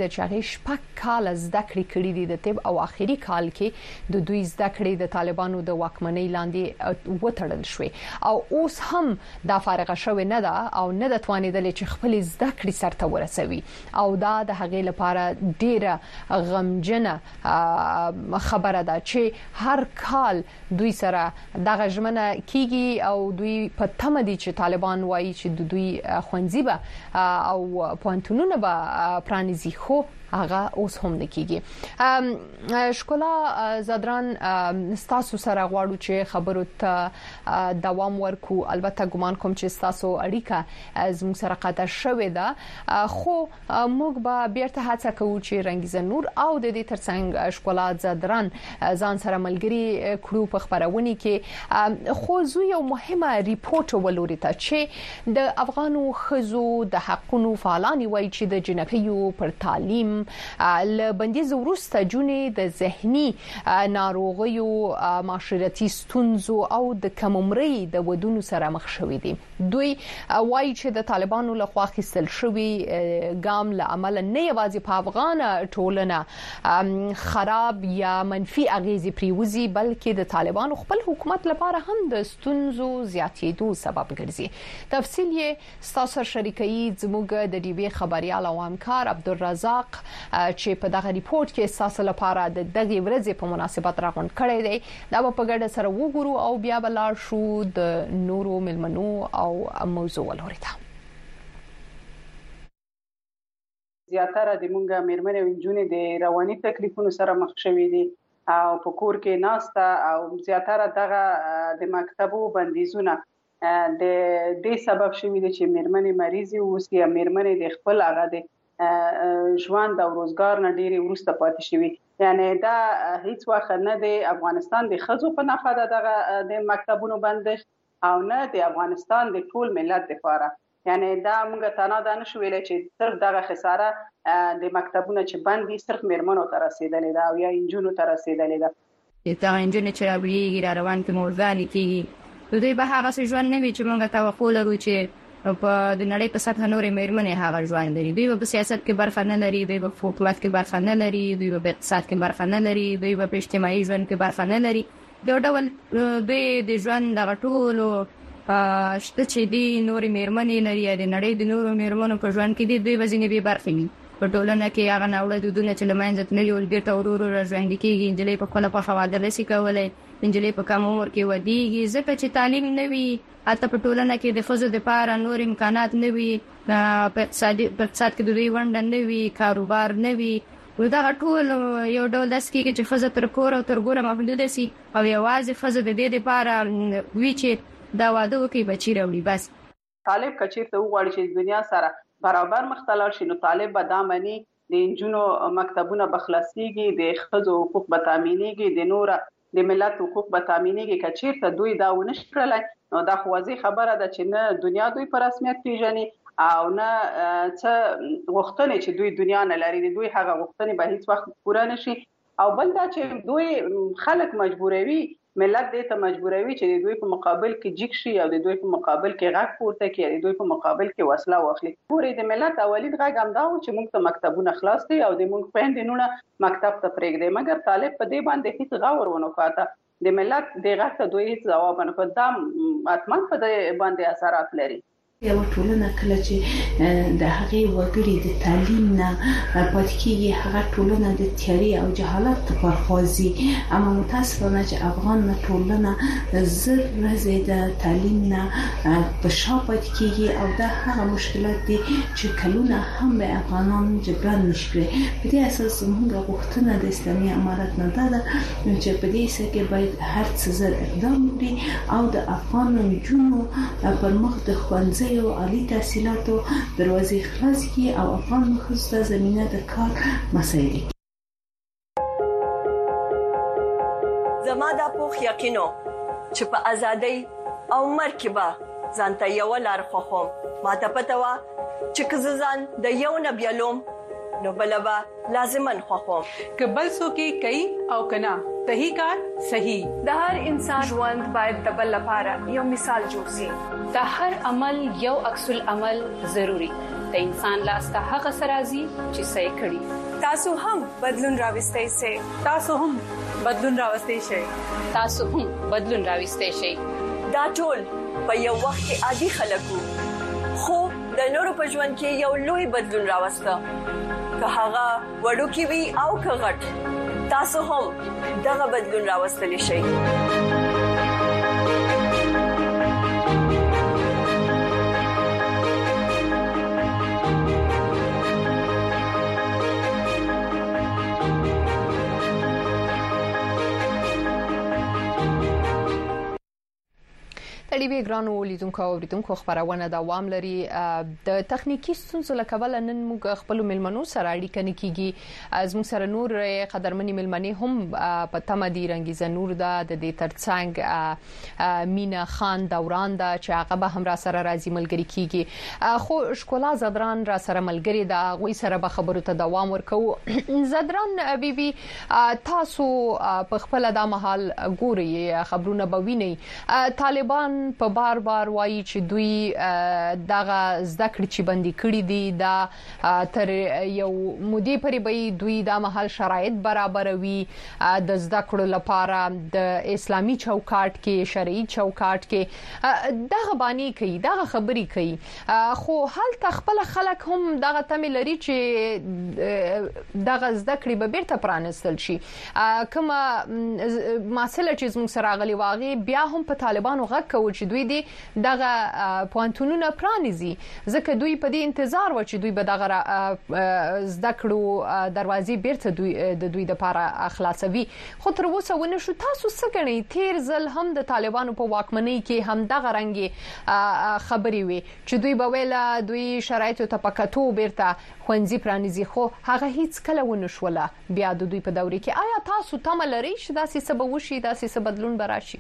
ده چې هغه شپږ کال زده کړې کړې دي د طب او اخیری کال کې د دوی زده کړې د طالبانو د واکمنۍ لاندې وټړل شوې او اوس هم دا فارغه شوې نه ده او نه د توانیدل چې خپل زده کړې سرته ورسوي او دا د هغې لپاره ډیره غمجنه خبره ده چې هر کال دوی سره دغه ژمنه کیږي او دوی په تمه دي چې طالبان وایي چې د دوی خوندزي به او پوهنتونونه به پرانیزي خو هغه اوس هم نکېږي. شکولا زادران ستاسو سره غواړو چې خبرو ته دوام ورکو. البته ګومان کوم چې ستاسو اړیکه زموږ سره قطع شوې ده خو موږ به بیرته هڅه کوو چې رنگیزه نور او د دې ترڅنګ شکولا زادران ځان سره ملګری کړو په خبرونه کې. خو زه یو مهمه ریپورت ولوري ته چې د افغانو خزو د حقونو فعالان وایي چې د جنکیو پر تعلیم ل بندیز وروسته جونې د ذهني ناروغیو معاشرتي ستونزو او د کمعمرۍ د ودونو سره مخ شوې دي. دوی وایي چې د طالبانو لخوا خیستل شوی ګام له عمل نه یوازې په افغان ټولنه خراب یا منفي اغیزې پریوزي بلکې د طالبانو خپل حکومت لپاره هم د ستونزو زیاتېدو سبب ګرځي. تفصیل یې ستاسو شریکي زموږ د ډي بي خبريال او همکار عبدالرزاق چې په دغه ریپورت کې اساس لپاره د دغه ورځې په مناسبت راغون کړی دی دا په ګډه سره وګورو او بیا بلار شو د نورو ملمنو او موضوع ولوري ته. زیاتره د مونږه میرمنې او نجونې د رواني تکلیفونو سره مخ شوې دي او په کور کې ناسته او زیاتره دغه د مکتبو بندیزونه د دې سبب شوی دی چې میرمنې مریضي اوسي یا میرمنې د خپل هغه د ژوند او روزګار نه ډېری ورسته پاتې شوی. یعنی دا هیڅ وخت نه دی افغانستان د خزو په نفع دغه د مکتبونو بندش او نه د افغانستان د ټول ملت لپاره. یعنی دا موږ ته نه دا نشو ویل چې صرف دغه خساره د مکتبونو چې بندي صرف میرمنو ته رسیدلې ده او یا انجونو ته رسیدلې ده. دا انجونې چې راوړي را روان کې موزاني کیږي دوی به هغه څه ژوند نه وي چې موږ توقع لرو چې په د نړۍ په سطح نورې میرمنې هغه ژوند لري. دوی په سیاست کې برخه نه لري، دوی په حکومت کې برخه نه لري، دوی په اقتصاد کې برخه نه لري، دوی په اجتماعي ژوند کې برخه نه لري. دا ډول دوی د ژوند د ټولو شته چې دی نورې میرمنې لري د نړۍ د نورو میرمنو په ژوند کې دوی وزنې به برخه نه په ټولنه کې هغه ناوړه دودونه چې لمانځت نه یو بیرته ورورو راځي کېږي. انجلې په خپل په حواله لسی کولای انجلې په کوم عمر کې ودیږي ځکه چې تعلیم نه وي اته په ټولنه کې د فزو د پاره نور امکانات نه وي په اقتصادي په اقتصاد کې د دوی ونډه نه وي کاروبار نه وي دا ټول یو ډول داس کې چې فزو تر کور او تر ګوره محدود سي او یوازې فزو د دې لپاره وی چې دا واده وکي بچی راوړي. بس طالب کچې ته وغواړي چې دنیا سره برابر مختلف شي نو طالب به دامني د انجونو مکتبونه بخلاصيږي د خزو حقوق به تامینېږي د نور د ملت حقوق به تامینېږي کچې ته دوی دا ونشړل نو دا خو واضح خبره ده چې نه دنیا دوی په رسمیت پیژني او نه څه وختونه چې دوی دنیا نه لري دوی هغه وختونه به هیڅ وخت پوره نشي او بل دا چې دوی خلک مجبوروي ملت دې ته مجبوروي چې دوی په مقابل کې جګ شي او دوی په مقابل کې غږ پورته کړي دوی په مقابل کې وسله واخلي. پورې د ملت اولید غږ هم دا و چې موږ ته مکتبونه خلاص دي او د موږ خويندینونه مکتب ته پرېږدي مګر طالب په دې باندې هیڅ غور ونه کاته د ملت د غږ ته دوی هیڅ ځواب نه کړ. دا اتمن په دې باندې اثرات لري. یو ټولنه کله چې د هغې وګړي د تعلیم نه پاتې کېږي هغه ټولنه د تیاري او جهالت ته پرخوځي. اما متاسفانه چې افغان ټولنه زر ورځې د تعلیم نه په شا پاتې کېږي او دا هغه مشکلات دي چې کلونه هم به افغانان جبران نشي کړی. په دې اساس موږ غوښتنه د اسلامي امارت نه ده چې په دې څه کې باید هر څه زر اقدام وکړي او د افغان نجونو پر مخ د ښوونځي او عالی تحصیلاتو دروازې خلاص کی او افغان مخصوصه زمينه د کار مسایل. زما د پوخ یقینو چې په ازادۍ او مرکبه ځانته یو لار خوخم ماته پته وا چې کززان د یو نبیلوم نو بلبا لازمن خوخم کبل سو کې کوي او کنا صحیح کار صحیح. د هر انسان ژوند باید د بل لپاره یو مثال جوړ شي. د هر عمل یو عکس العمل ضروری. د انسان لاس ته هغه سرازي چې صحیح کړي تاسو هم بدلون راوستئ شئ. تاسو هم بدلون راوستئ شئ. تاسو هم بدلون راوستئ شئ. دا ټول په یو وخت کې عادي خلکو خو د نورو په ژوند کې یو لوی بدلون راوسته. که هغه وړوکی وي او که غټ، تاسو هم دغه بدلون راوستلی شئ. تړي ګرانو لیدونکو او اوریدونکو خبرونه دوام لري. د تخنیکی ستونزو لکه نن موږ خپل ملمنو سره اړیکه نکېږي. از موږ سره نور قدرمنې ملمنې هم په تمه دي. رنګیزه نور ده د دې ترڅنګ مینا خان دوران ده چې هغه به هم را سره راځي ملګری کیږي. خو شکولا زدران را سره ملګری ده، غوي سره به خبرو ته دوام ورکو. زدران بیبي تاسو په خپل د محل ګوري خبرونه به ویني. طالبان په بار بار وایي چې دوی دغه زده کړې چې بندي کړې دي دا تر یو مودې پورې به دوی د محل شرایط برابروي د زده کړو لپاره د اسلامي چوکاټ کې شرعي چوکاټ کې دغه باندې کوي دغه خبرې کوي. خو هل تخپل خلک هم دغه تمه لري چې دغه زده کړې به بیرته پرانستل شي. کومه مسله چې زموږ سره غلي واغې بیا هم په طالبانو غږ کوي چې دوی دي دغه پوانتونونه پرانیزي، ځکه دوی په دې انتظار و چې دوی به دغه زده کړو دروازې بیرته دوی د دوی د لپاره خلاصوي. خو تر اوسه ونه شو. تاسو څه ګڼئ؟ تیر ځل هم د طالبانو په واکمنۍ کې هم دغه رنګي خبرې وي چې دوی به ویل دوی شرایطو ته پکاتو بیرته خوندزي پرانیزي، خو هغه هیڅ کله ونه شوله بیا د دوی په دورې کې. آیا تاسو تمه لرئ چې داسې څه به وشي، داسې څه بدلون به راشي؟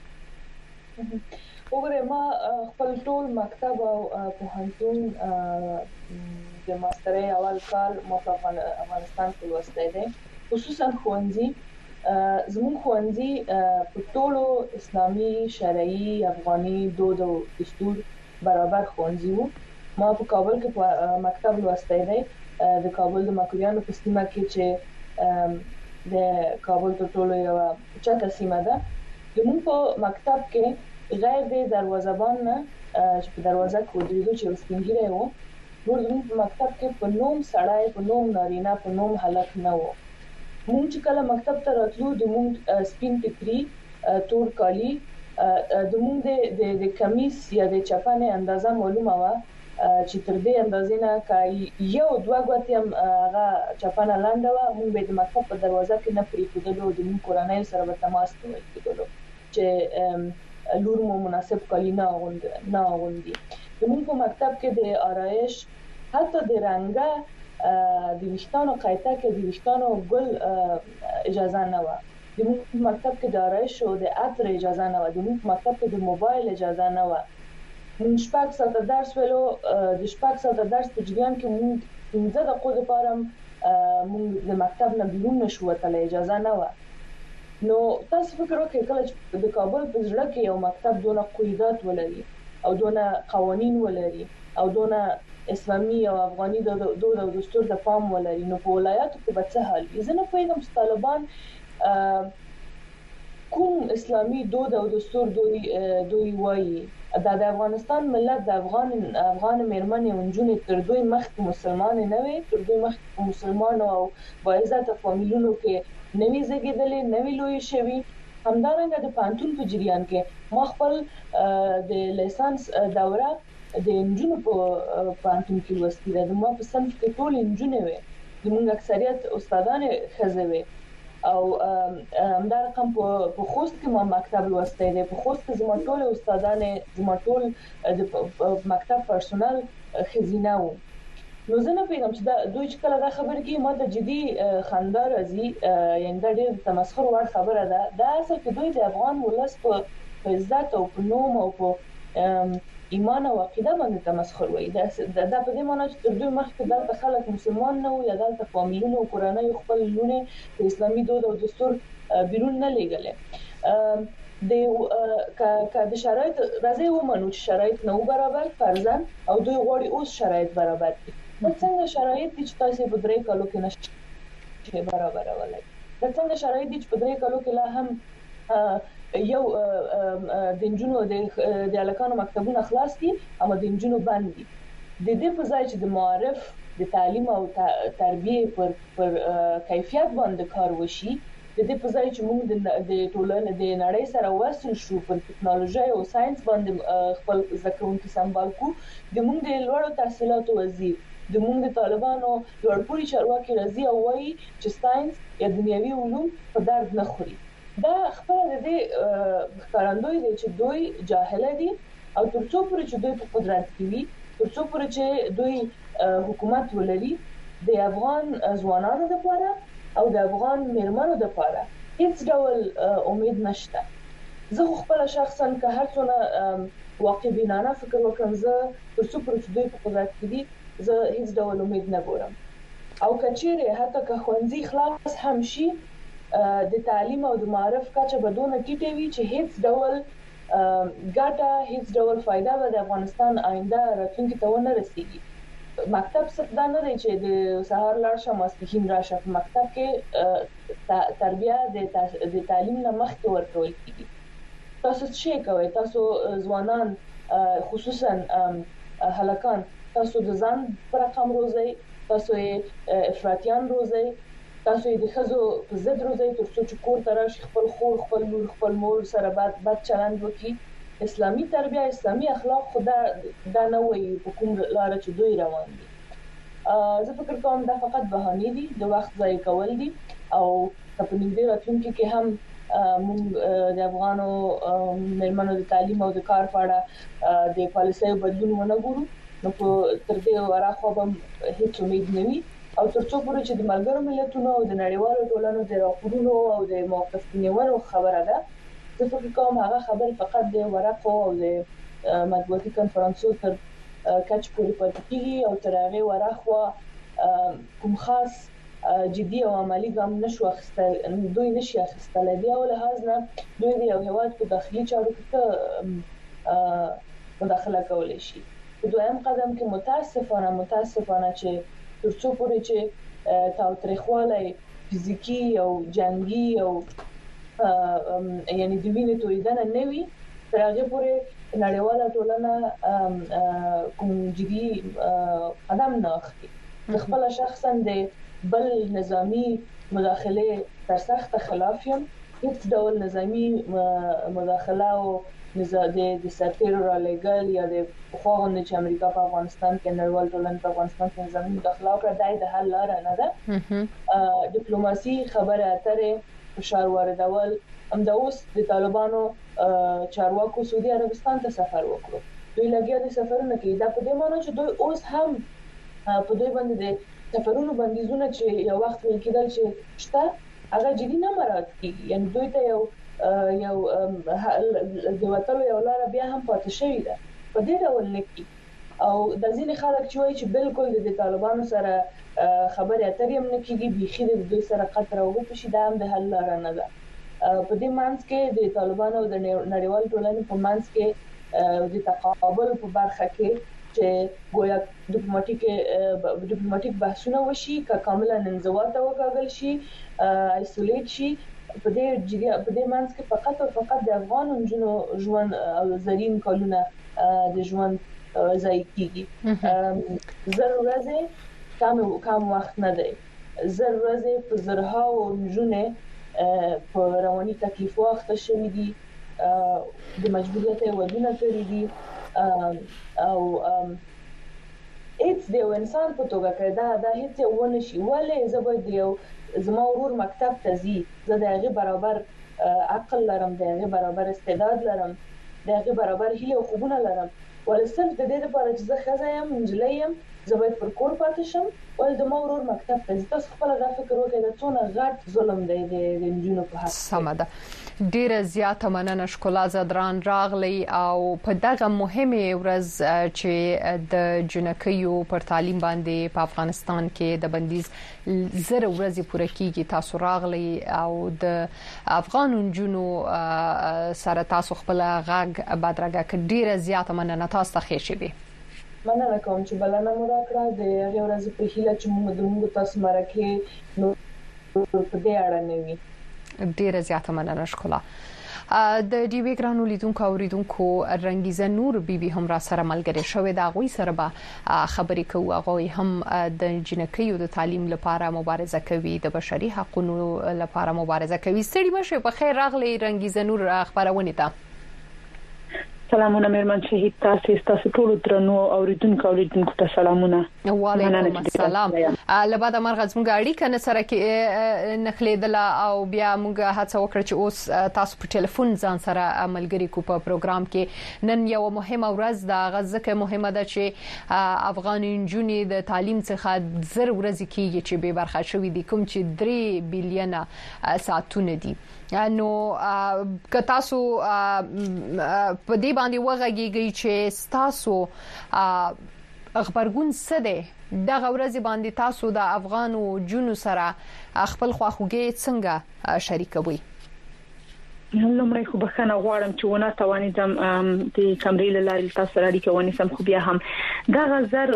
وګوره، ما خپل ټول مکتب او پوهنتون د ماسترۍ اول کال ما په افغانستان کې لوستی دی، خصوصا ښوونځي. زموږ ښوونځي په ټولو اسلامي شرعي افغاني دود او دستور برابر ښوونځي وو. ما په کابل کې په مکتب لوستی دی، د کابل د مکوریانو په سیمه کې چې د کابل تر ټولو یو چته سیمه ده. زموږ په مکتب کې غیر د دروازه‌بان نه چې په دروازه کې ودرېدو چې سپینګیری وو، نور زموږ په مکتب کې په نوم سړی، په نوم نارینه، په نوم هلک نه وو. مونږ چې کله مکتب ته راتلو د مونږ سپین ټیکري، تور کالي، د مونږ د د کمیس یا د چپنې اندازه معلومه وه چې تر دې اندازې نه که یو دوه ګوتې هم هغه چپنه لنډه وه، مونږ به د مکتب په دروازه کې نه پرېښودلو، د مونږ کورنیو سره به تماس نیول کېدلو چې لور مو مناسب کالي نه اغوندي. زموږ په مکتب کې د آرایش حتی د رنګه د ویښتانو قاعده کې د ویښتانو ګل اجازه نه وه. زموږ په مکتب کې د آرایش او د عطر اجازه نه وه. زموږ په مکتب کې د موبایل اجازه نه وه. موږ شپږ ساعته درس ویلو، د شپږ ساعته درس په جریان کې موږ پنځه دقیقو لپاره موږ د مکتب نه بیرون نشو وتلی، اجازه نه وه. نو تاسو فکر وکړئ کله چې د کابل په زړه کې یو مکتب دونه قواعد ولري او دونه قوانین ولري او دونه اسلامي او افغاني دود او دستور د پام ولري، نو په ولایتو کې به څه حال وي؟ زه نه پوهېږم چې طالبان کوم اسلامي دود او دستور دوی دوی وایي. د افغانستان ملت د افغان افغان مېرمنې او نجونې تر دوی مخکې مسلمانې نه وي، تر دوی مخکې مسلمانو او باعزته فامیلونو کې نوی زګیدلې، نوی لوی شوی. همدارنګه د پانتون په جریان کې ما خپل د لیسانس دوره د انجونو په پانتون کې لوستې ده. د ما په صنف کې ټول انجونې وي، زموږ اکثریت استادانې ښځې وي. او همدار رقم په خوست کې ما مکتب لوستی دی. په خوست کې زما ټول استادانې، زما ټول د مکتب پرسونل ښځینه وو. نو زه نه پوهېږم چې دوی چې کله دا خبرې کوي ما ته جدي خندا راځي، یعنې دا ډېر تمسخر وړ خبره ده. دا اصل کې دوی د افغان ولس په عزت او په نوم او په ایمان او عقیده باندې تمسخر وایي. دا په دې معنی چې تر دوی مخکې دلته خلک مسلمان نه وو یا دلته فامیلونه او کورنیو خپل لوڼې د اسلامي دود او دستور بیرون نه لېږلې. د که د شرایط راځي ومنو چې شرایط نه برابر فرضاً او دوی غواړي اوس شرایط برابر کړي، نو څنګه شرایط دي چې تاسو په درې کالو کې نشته؟ نشي برابرولای د څنګه شرایط چې په درې کلو کې لا هم یو د انجونو د الکانو مکتبونه خلاص دي او د انجونو باندې د دې په ځای چې د معارف د تعلیم او تربیه پر پر کیفیت باندې کار وشي د دې په ځای چې موږ د ټولنې د نړۍ سره وصل شو په ټکنالوژي او ساينس باندې خپل ځکهونکو سمبال کو د موږ د لوړو تحصیلاتو وزیر د موږ د طالبانو لوړپوړي چارواکي راځي او وایي چې ساينس یا دنیوي علوم په درد نه خوري دا خپل د دې ښکارندوی دی چې دوی جاهل دي او ترڅو پورې چې دوی په قدرت کې وي ترڅو پورې چې دوی حکومت ولري د افغان ځوانانو لپاره او د افغان میرمنو لپاره هیڅ ډول امید نشته زه خپل شخصا که هر څونه واقع بینانه فکر وکم زه ترڅو پورې چې دوی په قدرت کې دي زه هیڅ ډول امید نه ګورم او کچېره حتی که خوندزي خلاص هم شي د تعلیم او د معرف کچه بدونه کیټي وي چې هیڅ ډول ګټه هیڅ ډول فائدہ به د افغانستان آینده راتلونکي ته ونه رسیږي مکتب څخه دا نه دی چې د سهار لاړ شم ماسپښین راشه په مکتب کې تربیه د تعلیم نه مخکې ورکول کیږي تاسو څه کوئ تاسو ځوانان خصوصا هلکان تاسو د ځان پر رقم روزي تاسو افراطیان روزي تاسو د خزو په ضد روزي ترڅو چې کور ترش خپل خور خپل لور خپل مور سره بد بد چلند وکي اسلامي تربیه اسلامي اخلاق خدا دا نه وي په کوم لار چې دوی روان دي زه فکر کوم دا فقط بهانه دي د وخت ضایع کول دي او په دې راتلونکي کې هم موږ د افغانو مېرمنو د تعلیم او د کار په اړه د پالیسۍ بدلون ونه ګورو نو په تر دې وراخو به هیڅ امید نه وي او ترڅو پورې چې د ملګرو ملتونو او د نړیوالو ټولنو د راپورونو او د موقف نیولو خبره ده زه فکر کوم هغه خبر فقط د ورقو او د مطبوعاتي کنفرانسو تر کچ پورې پاتې کیږي او تر هغه ورخوا کوم خاص جدي او عملی ګام نشو اخیستل دوی نشي اخیستل دی او له هغه دوی د یو هیواد په داخلي چارو کې مداخله کولای شي په دویم قدم کې متاسفانه متاسفانه چې ترڅو پورې چې تاوتریخوالی فزیکی او جنگي او یعنی د وینې تویدنه نه وي تر هغه پورې نړیواله ټولنه کوم جدي قدم نه اخلي خپل شخصا د بل نظامی مداخله تر سخت خلاف یم هیڅ ډول نظامی مداخله او د د سرتیرو را لګل یا د خوغند چې امریکا په افغانستان کې نړیوال ټولنه په افغانستان کې نظامی مداخله وکړه د حل لار نه ده ډیپلوماسي خبره اترې فشار واردول هم د اوس د طالبانو چارواکو سعودي عربستان ته سفر وکړو دوی لګیا دي سفرونه کوي دا په دې معنی چې دوی اوس هم په دوی باندې د سفرونو بندیزونه چې یو وخت ویل کېدل چې شته هغه جدي نه مراد کیږي یعنی دوی ته یو یو د وټلو یو لار بیا هم پاتې شوی ده په دې ډول نکي او د ځینې خلک چې وایي چې بالکل د طالبانو سره خبرې اترې هم نکېږي بيخي د دوی سره قطر او په شي د هم د حل لار نه ده په دې مانس کې د طالبانو او د نړیوال ټولنې په مانس کې د تقابل په برخه کې چې ګویا ډیپلوماټیک ډیپلوماټیک بحثونه وشي که کاملا انزوا ته وکاږل شي آیسولیټ شي په دې جګه په دې مانس کې فقط او فقط د افغان جنو ژوند او زرین کلونه د ژوند ځای کیږي ضرورت کم کم وخت نه دی ضرورت په زرها او جنونه په رواني تکلیف واخته شوې دي د مجبوریت ودونه کړې دي او هیڅ د انسان په توګه کې دا د هیڅ ونه شي ولې زبر دیو زما ورور مکتب ته ځي زه د هغه برابر عقل لرم د هغه برابر استعداد لرم د هغه برابر هیله او خوبونه لرم ولې صرف د دې لپاره چې زه ښځه یم نجلۍ یم زه باید پر کور پاتې شم ولې د ما ورور مکتب ته ځي تاسو خپل دا فکر وکړئ د څونه غټ ظلم دی د نجونو په حق سمه ده ډیره زیاته مننه ښکلا زدران راغلی او په دغه مهمه ورځ چې د جنکیو پر تعلیم باندې په افغانستان کې د بندیز زره ورځې پوره کیږي تاسو راغلی او د افغان جنو سره تاسو خپل غږ بدرګه ډیره زیاته مننه تاسو ته ښه شي مننه کوم چې بلنه مو راکړه د هغه ورځې په هیله چې موږ د موږ تاسو مرکه نو په دې اړه نه وي. ډیره زیاته مننه شکولا. د ډي وی ګرانو لیدونکو اوریدونکو رنگیزه نور بیبي هم را سره ملګری شوې دا غوي سره به خبرې کوو. هغه هم د جنکیو د تعلیم لپاره مبارزه کوي، د بشري حقوقو لپاره مبارزه کوي. ستړي مشه په خیر راغلي رنگیزه نور خبرونه ته. سلامونه مېرمن شهید تاسو تاسو ټول درنو اوریدونکو اوریدونکو ته سلامونه. وعلیکم السلام. لباده مرغ زموږ اړیکه نه سره کې نخلیدله او بیا موږ هڅه وکړه چې اوس تاسو په ټلیفون ځان سره عملګری کو په پروګرام کې. نن یو مهمه ورځ ده، غزه مهمه ده چې افغان نجونې د تعلیم څخه زر ورځې کېږي چې به برخه شوې دي، کوم چې درې بلین ساعتونه دي. نو که تاسو په دې باندې وغږیږئ چې تاسو خبرګون څه دی د غورز باندې تاسو د افغان جنو سره خپل خواخوږي څنګه شریکوي؟ لومړی خو بخښنه غواړم چې ونه توانیدم د کمرې لارې تاسو سره اړیکه ونیسم، خو بیا هم دا غزر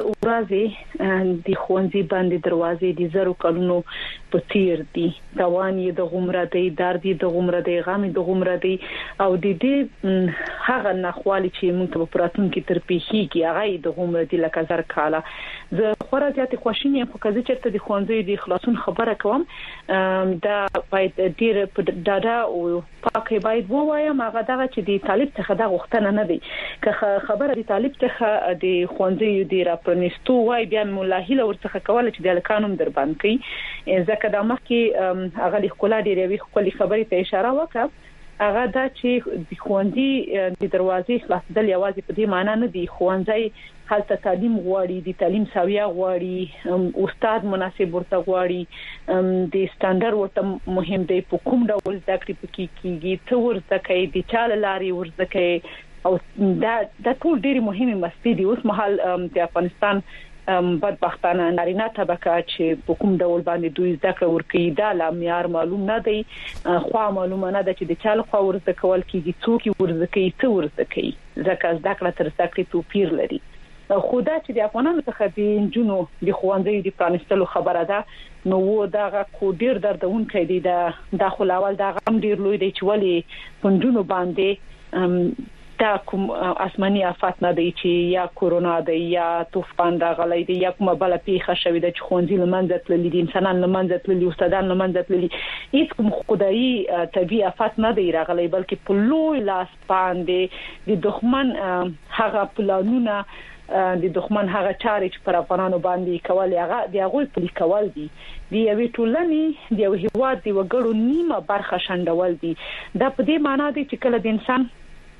ورځې د خوندې باندې دروازې د زرو کلونو په تیر دي. توان یې د غمره دی، درد یې د غمره دی، غم یې د غمره دی او د دې هغه نخوالي چې موږ په پراتون کې تر پیخي کې هغه د غمره دی لکه زر کاله. زه خورا زیات خوشینه یم خو کله چې د خوندې د خلاصون خبره کوم دا باید ډیر په ډاډه او پاکه باید ووایم هغه دغه چې د طالب څخه د غوښتنه نه دی. که خبره د طالب څخه د خوندې د راپرنستو وای بیا ملاحله ورڅخه کوله چې د لکانوم در باندې کوي. ځکه د مخکې هغه د خپل ډیره وی خپل خبرې ته اشاره وکړه. هغه دا چې د خوندې د دروازې خلاصېدل یوازې په دې معنی نه دی. خوندې هلته تعلیم غواړي، د تعلیم ساویه غواړي، استاد مناسب ورته غواړي، د سټانډرډ ورته مهم دی، په کوم ډول ذکر پکې کیږي، څو ورته کوي، د چاله لاري ورته کوي او دا د ټول ډېری مهمه مسلې دي. اوس مهال د افغانستان بدبختانه نارینه طبقه چې په کوم ډول باندې دوی ذکر ورکوي دا لا معیار معلوم نه دی، خو معلومه نه ده چې د چاله خو ورته کول کیږي، څوک ورته کوي، څو ورته کوي، ځکه ذکر تر ذکر توپیر لري. خدا چې د افغانانو څخه د جنو د خوندې د پرانستلو خبره ده نو و دا کو ډیر دردونکې دي. د داخل اول دا غم ډیر لوی دی چې ولی پنځونو باندې دا کوم آسماني آفات نه دی چې یا کورونا دی یا طوفان راغلی دی یا کومه بل پیښه شوې ده چې خوندې لمنځه تللي دي، انسانان لمنځه تللي، استادان لمنځه تللي. هیڅ کوم خدایي طبيعي آفات نه دی راغلی بلکې په لوی لاس باندې د دښمن هغه پلانونه د دښمن هغه چارې چې پر افغانانو باندې کول هغه د هغه په لیکول دي. د یوې ټولنې د یو هیواد د وګړو نیمه برخه شندول دي. دا په دې معنی دی چې کله د انسان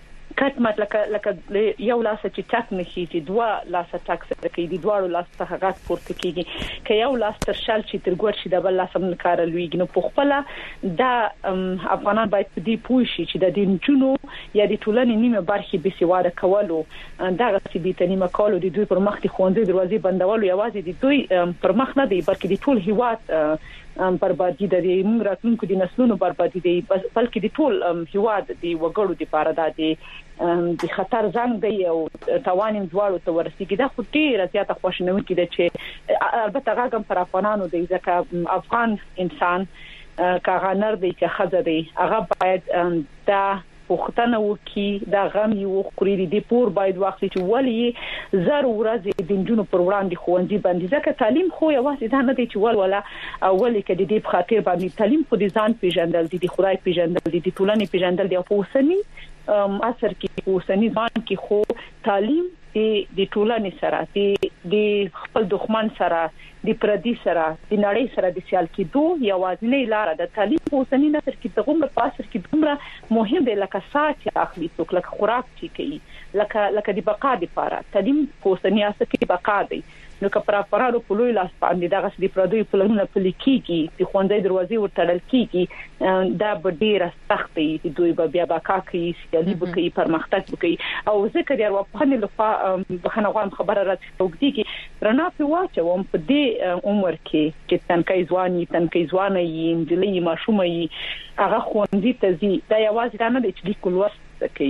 کټ مت لکه لکه یو لاس چې چک نشي چې دوا لاس چک سره کوي، د دوړو لاس څخه غاټ پورته کیږي، که یو لاس تر شل چې تر ګور شي د بل لاس هم کار لویږي. نو په خپل دا افغانان باید په دې پوه شي چې د دینجونو یا د ټولنې نیمه برخه به سیواده کولو دا غسي به تنیمه کولو د دوی پر مخ د خوندې دروازې بندولو یوازې د دوی پر مخ نه دی بلکې د ټول هیواد بربادي د موږ راتلونکو د نسلونو بربادي دی، بلکې د ټول هیواد د وګړو لپاره د د خطر زنګ دی او توانیم دواړو ته ورسیږي. دا خو ډیره زیاته خوشنوونکې ده چې البته هغه پر افغانانو دی ځکه افغان انسان کاغه نر دی چې خزه دی هغه باید دا وختنه وکي، دا غم یو خوري دي پور باید وخت چې ولې زر ورځې د جنونو پر وړاندې خوندې باندې ځکه تعلیم خو یوازې دا نه دی چې ول ولا اول کې د دې په خاطر باندې تعلیم خو د ځان پیژندل دي، د خدای پیژندل دي، د ټولنې پیژندل دي. په اوسنی اثر کې په اوسنی ځان کې خو تعلیم د ټولنې سره د خپل دښمن سره د پردي سره د نړۍ سره د سیال کېدو یوازینۍ لار ده. تعلیم په اوسنی نثر کې د غومره په اثر کې دومره مهم دی لکه ساعت اخلي څوک، لکه خوراک چې کوي، لکه لکه د بقا لپاره. تعلیم په اوسنی اثر کې بقا دی. نو که پر افرادو په لوی لاس باندې دغه د پردوی پلانونه پلیکيږي، د خوندې دروازې ورتړل کیږي، دا به ډیره سخت دی. دوی به بیا بقا کوي، سیالي به کوي، پرمختګ به کوي. او ځکه د افغان لپاره بخنه غوام خبره راځي توګدي رڼا په واچوم په دې عمر کې چې تنکي ځواني تنکي ځواني انجلۍ ماشومې هغه خوندې ته زی دا یوازې نه دی چې د کولوس کوي،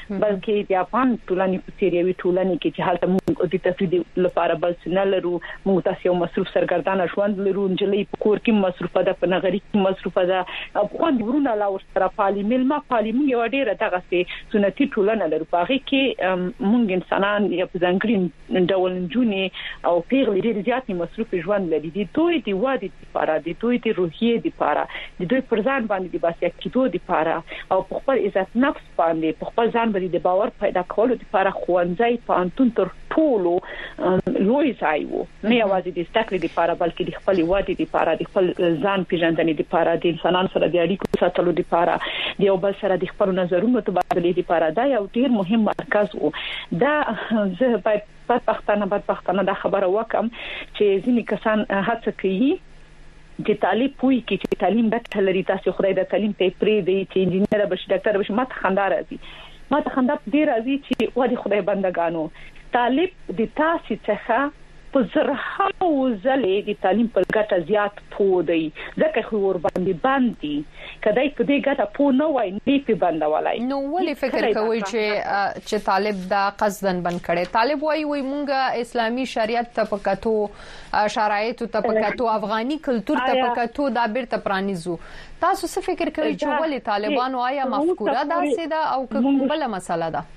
بلکې د افغان ټولنې په څیر یو ټولنې کې چې حالت موږ د تفرید لپاره بل څه نه لرو، موږ تاسو یو مصروف سرګردانه ژوند لرو، نجلې په کور کې مصروفه ده، په نغري کې مصروفه ده، افغان ورونه لا ورسره پالي ملما پالي، موږ یو ډیره دغه سي سنتي ټولنه لرو. په هغه کې موږ انسانان یا په ځانګړي ډول جنونې او پیغلې ډېر زیات مصروف ژوند لري. د دوی د واده لپاره، د دوی د روحیې لپاره، د دوی پر ځان باندې د باسي کېدو لپاره او په خپل عزت نفس باندې په خپل ځان باندې د باور پیدا کولو لپاره خوانځي په انتون تر ټولو لوی ځای وو. نه یوازې د ستکړې لپاره بلکې د خپل واده لپاره، د خپل ځان پیژندنې لپاره، د انسانانو سره د اړیکو ساتلو لپاره، د یو بل سره د خپل نظرونو تبادله لپاره دا یو ډیر مهم مرکز وو. دا زه باید بدبختانه بدبختانه دا خبره وکم چې ځینې کسان هڅه کوي چې طالب پوي کې چې تعلیم د لري، تاسو خدای د تعلیم ته پری دی چې انجینر بشي، ډاکټر بشي، ماته خندا راځي، ماته خندا ډیر راځي چې وادي خدای بندگانو طالب د تاسو څخه په زرهاو ځلې د تعلیم په ګټه زیات پودي، ځکه خو ور باندې باندې کدی په دې ګټه پو نه وای نه په بندولای. نو ولې فکر کوي چې چې طالب دا قصدن بند کړي؟ طالب وای وای مونږه اسلامي شریعت ته پکاتو، شرایط ته پکاتو، افغاني کلچر ته پکاتو دا بیرته پرانیزو. تاسو څه فکر کوي چې ولې طالبانو آیا مفکوره داسې ده او کوم بل مسله ده؟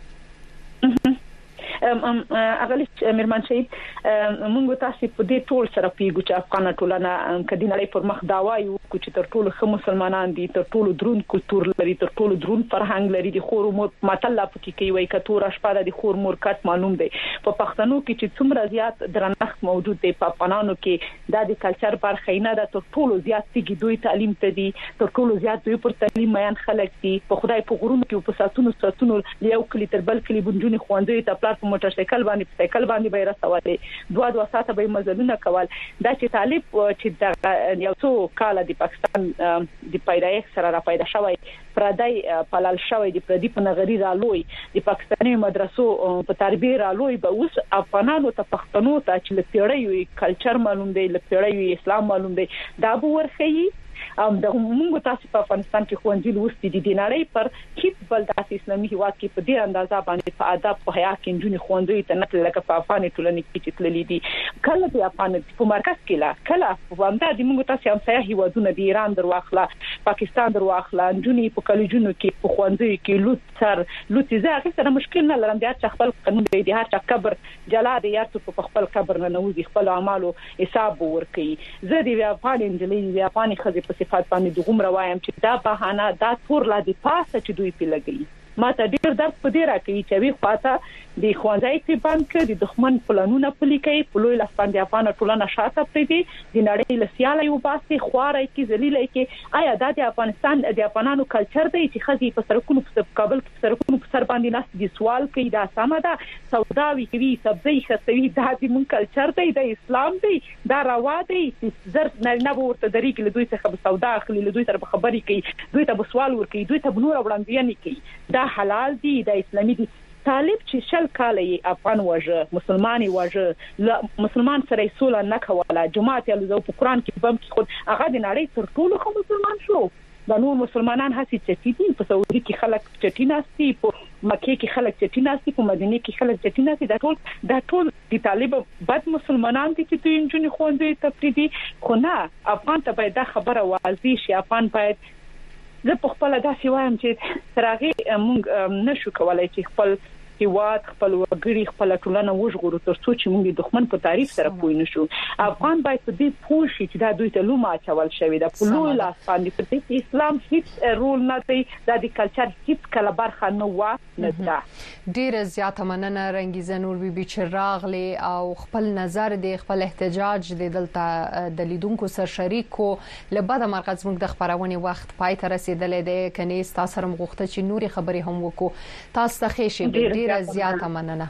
ام ام اغلی میرمن شهید مونږ تاسو په دې ټول سره پیګو چې افغان ټولنه کډینلې پر مخ دا وایو چې تر ټولو خو مسلمانان دي، تر ټولو درون کلچر لري، تر ټولو درون فرهنګ لري، د خور مور متل پکې کوي وای کتور شپه د خور مور کټ معلوم دی. په پښتنو کې چې څومره زیات درنښت موجود دی، په افغانانو کې دا د کلچر برخه نه ده. تر ټولو زیات چې دوی تعلیم ته دي، تر ټولو زیات دوی پر تعلیم میان خلک دي. په خدای په غرونو کې په ساتونو ساتونو یو کلی تر بل کلی بنجونی خوندوي ته پلار موټر سایکل باندې سایکل باندې به رسولې، دوه دوه ساعته به مزلونه کول. دا چې طالب چې د یو څو کال د پاکستان د پیدایښت سره را پیدا شوی پردای پلال شوی د پردی په نغری را لوی د پاکستاني مدرسو په تربیه را لوی به اوس افغانانو ته پښتنو ته چې لپیړی کلچر معلوم دی، لپیړی اسلام معلوم دی، دا به ورخی. ام د موږ تاسو په افغانستان کې خوندې لوستي دي، د نړۍ پر هیڅ بل داسې اسلامي هیواد کې په دې اندازه باندې په ادب په حیا کې جنونی خوندې ته نه لکه په افغان ټولنې کې چې تللې دي. کله په افغان په مرکز کې لا کله وامدا د موږ تاسو هم سیاحي هیوادونه د ایران درواخله، پاکستان درواخله، جنونی په کلیجونو کې په خوندې کې لوت سر لوت زه هیڅ مشکل نه لرم. د هر خپل قانون دی، د هر قبر جلا دی، یار څه په خپل قبر نه نوځي، خپل اعمالو حساب ورکړي. زه د افغان انجلۍ د افغاني خزې په صفات باندې دغوم روایم چې دا بهانه دا تور لا دی پاسه چې دوی په لګي. ما ته ډیر درد په دې راکې چې وی خواته د خوانځي په بانک د دښمن پلانونه پلي کوي، په لوی لاس باندې افغان ټولنه شاته پریدي، د نړۍ لسیاله یو باسي خوارای کې ذلیلای کې. آیا دا د افغانستان د افغانانو کلچر دی چې خزي په سرکونو په کابل په سرکونو په سر باندې ناس دي سوال کوي؟ دا سمه ده؟ سوداوي کوي، سبزي خرڅوي، دا د مون کلچر دی، د اسلام دی، دا روا دی. زر نه ورته درې کې دوی څخه په سودا اخلي، دوی سره خبرې کوي، دوی ته سوال ور کوي، دوی ته نور وړاندې کوي. دا حلال دي، دا اسلامي دي. طالب چې شل کاله افغان وجه مسلمانۍ وجه مسلمان سره سوله نه کوله، جماعت یې لږه په قران کې بم کې خود هغه د نړۍ تر ټولو خو مسلمان شو. د نور مسلمانان هسي چټي دي، په سعودي کې خلک چټي ناشتي، په مکه کې خلک چټي ناشتي، په مدینه کې خلک چټي ناشتي. دا ټول دا ټول د طالب بد مسلمانان دي چې دوی انجونی خوندې تفریدي. خو نه، افغان ته باید دا خبره واضح شي. افغان باید زه په خپل داسې وایم چې ترغه موږ نشو کولای چې خپل هیواد خپل وګړي خپل ټولنه وژغورو تر څو چې موږ د دښمن په تعریف سره پوه نشو. افغان باید په دې پوه شي چې دا دوی ته لومه اچول شوی دا په لوی لاس باندې په دې اسلام هیڅ رول نه دی، دا د کلچر هیڅ کله برخه نه و نه ده. ډیره زیاته مننه رنگیزه نور بي بي چې راغلي او خپل نظر دی، خپل احتجاج دی دلته د لیدونکو سره شریکو. لباده مرکز موږ د خبرونه وخت پای ته رسیدلې ده، کني تاسو سره مغوښته چې نوري خبري هم وکړو. تاسو ته ښه شي. ډیره زیاته مننه.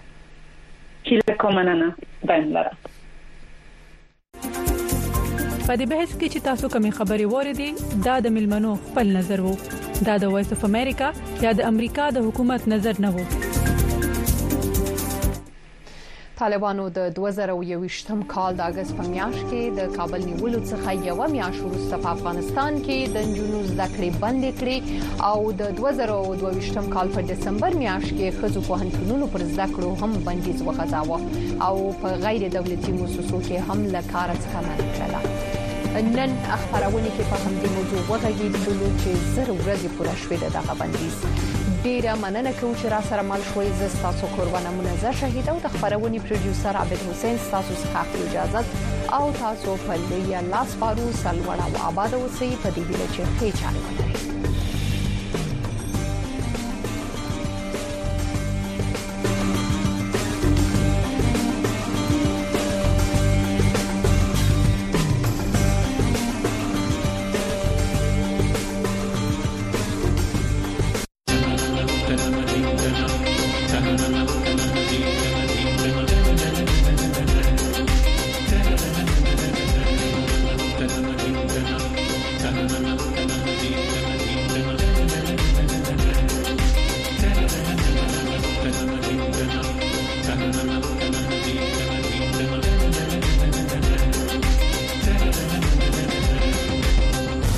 کله کوم مننه باندې په دې بحث کې چې تاسو کومې خبرې وریدي دا د ملمنو خپل نظر وو، دا د وایس اف امریکا یا د امریکا د حکومت نظر نه وو. طالبانو د دوه زره یوویشتم کال د اگست په میاشت کې د کابل نیولو څخه یو میاشت وروسته په افغانستان کې د جنونو زده کړې بندې کړې او د دوه زره دوه ویشتم کال په دسمبر میاشت کې خزو پوهنتونونو پر زده کړو هم بندیز وغځاوه او په غیر دولتي مؤسسو کې هم له کار څخه منع کړل. نن خبرونه کې په همدې موضوع وغږیدلو چې زر ورځې پوره شوې دغه بندیز. ډیره مننه کوم چې را سره مل شوي ز تاسو قربانه منزه شهید او د خبرونې پروډوسر عبد حسین تاسو څخه اجازه او تاسو په لوی لاس پارو سلوړه او آباد اوسئ په دې ویل چې ښه چاري ولرئ.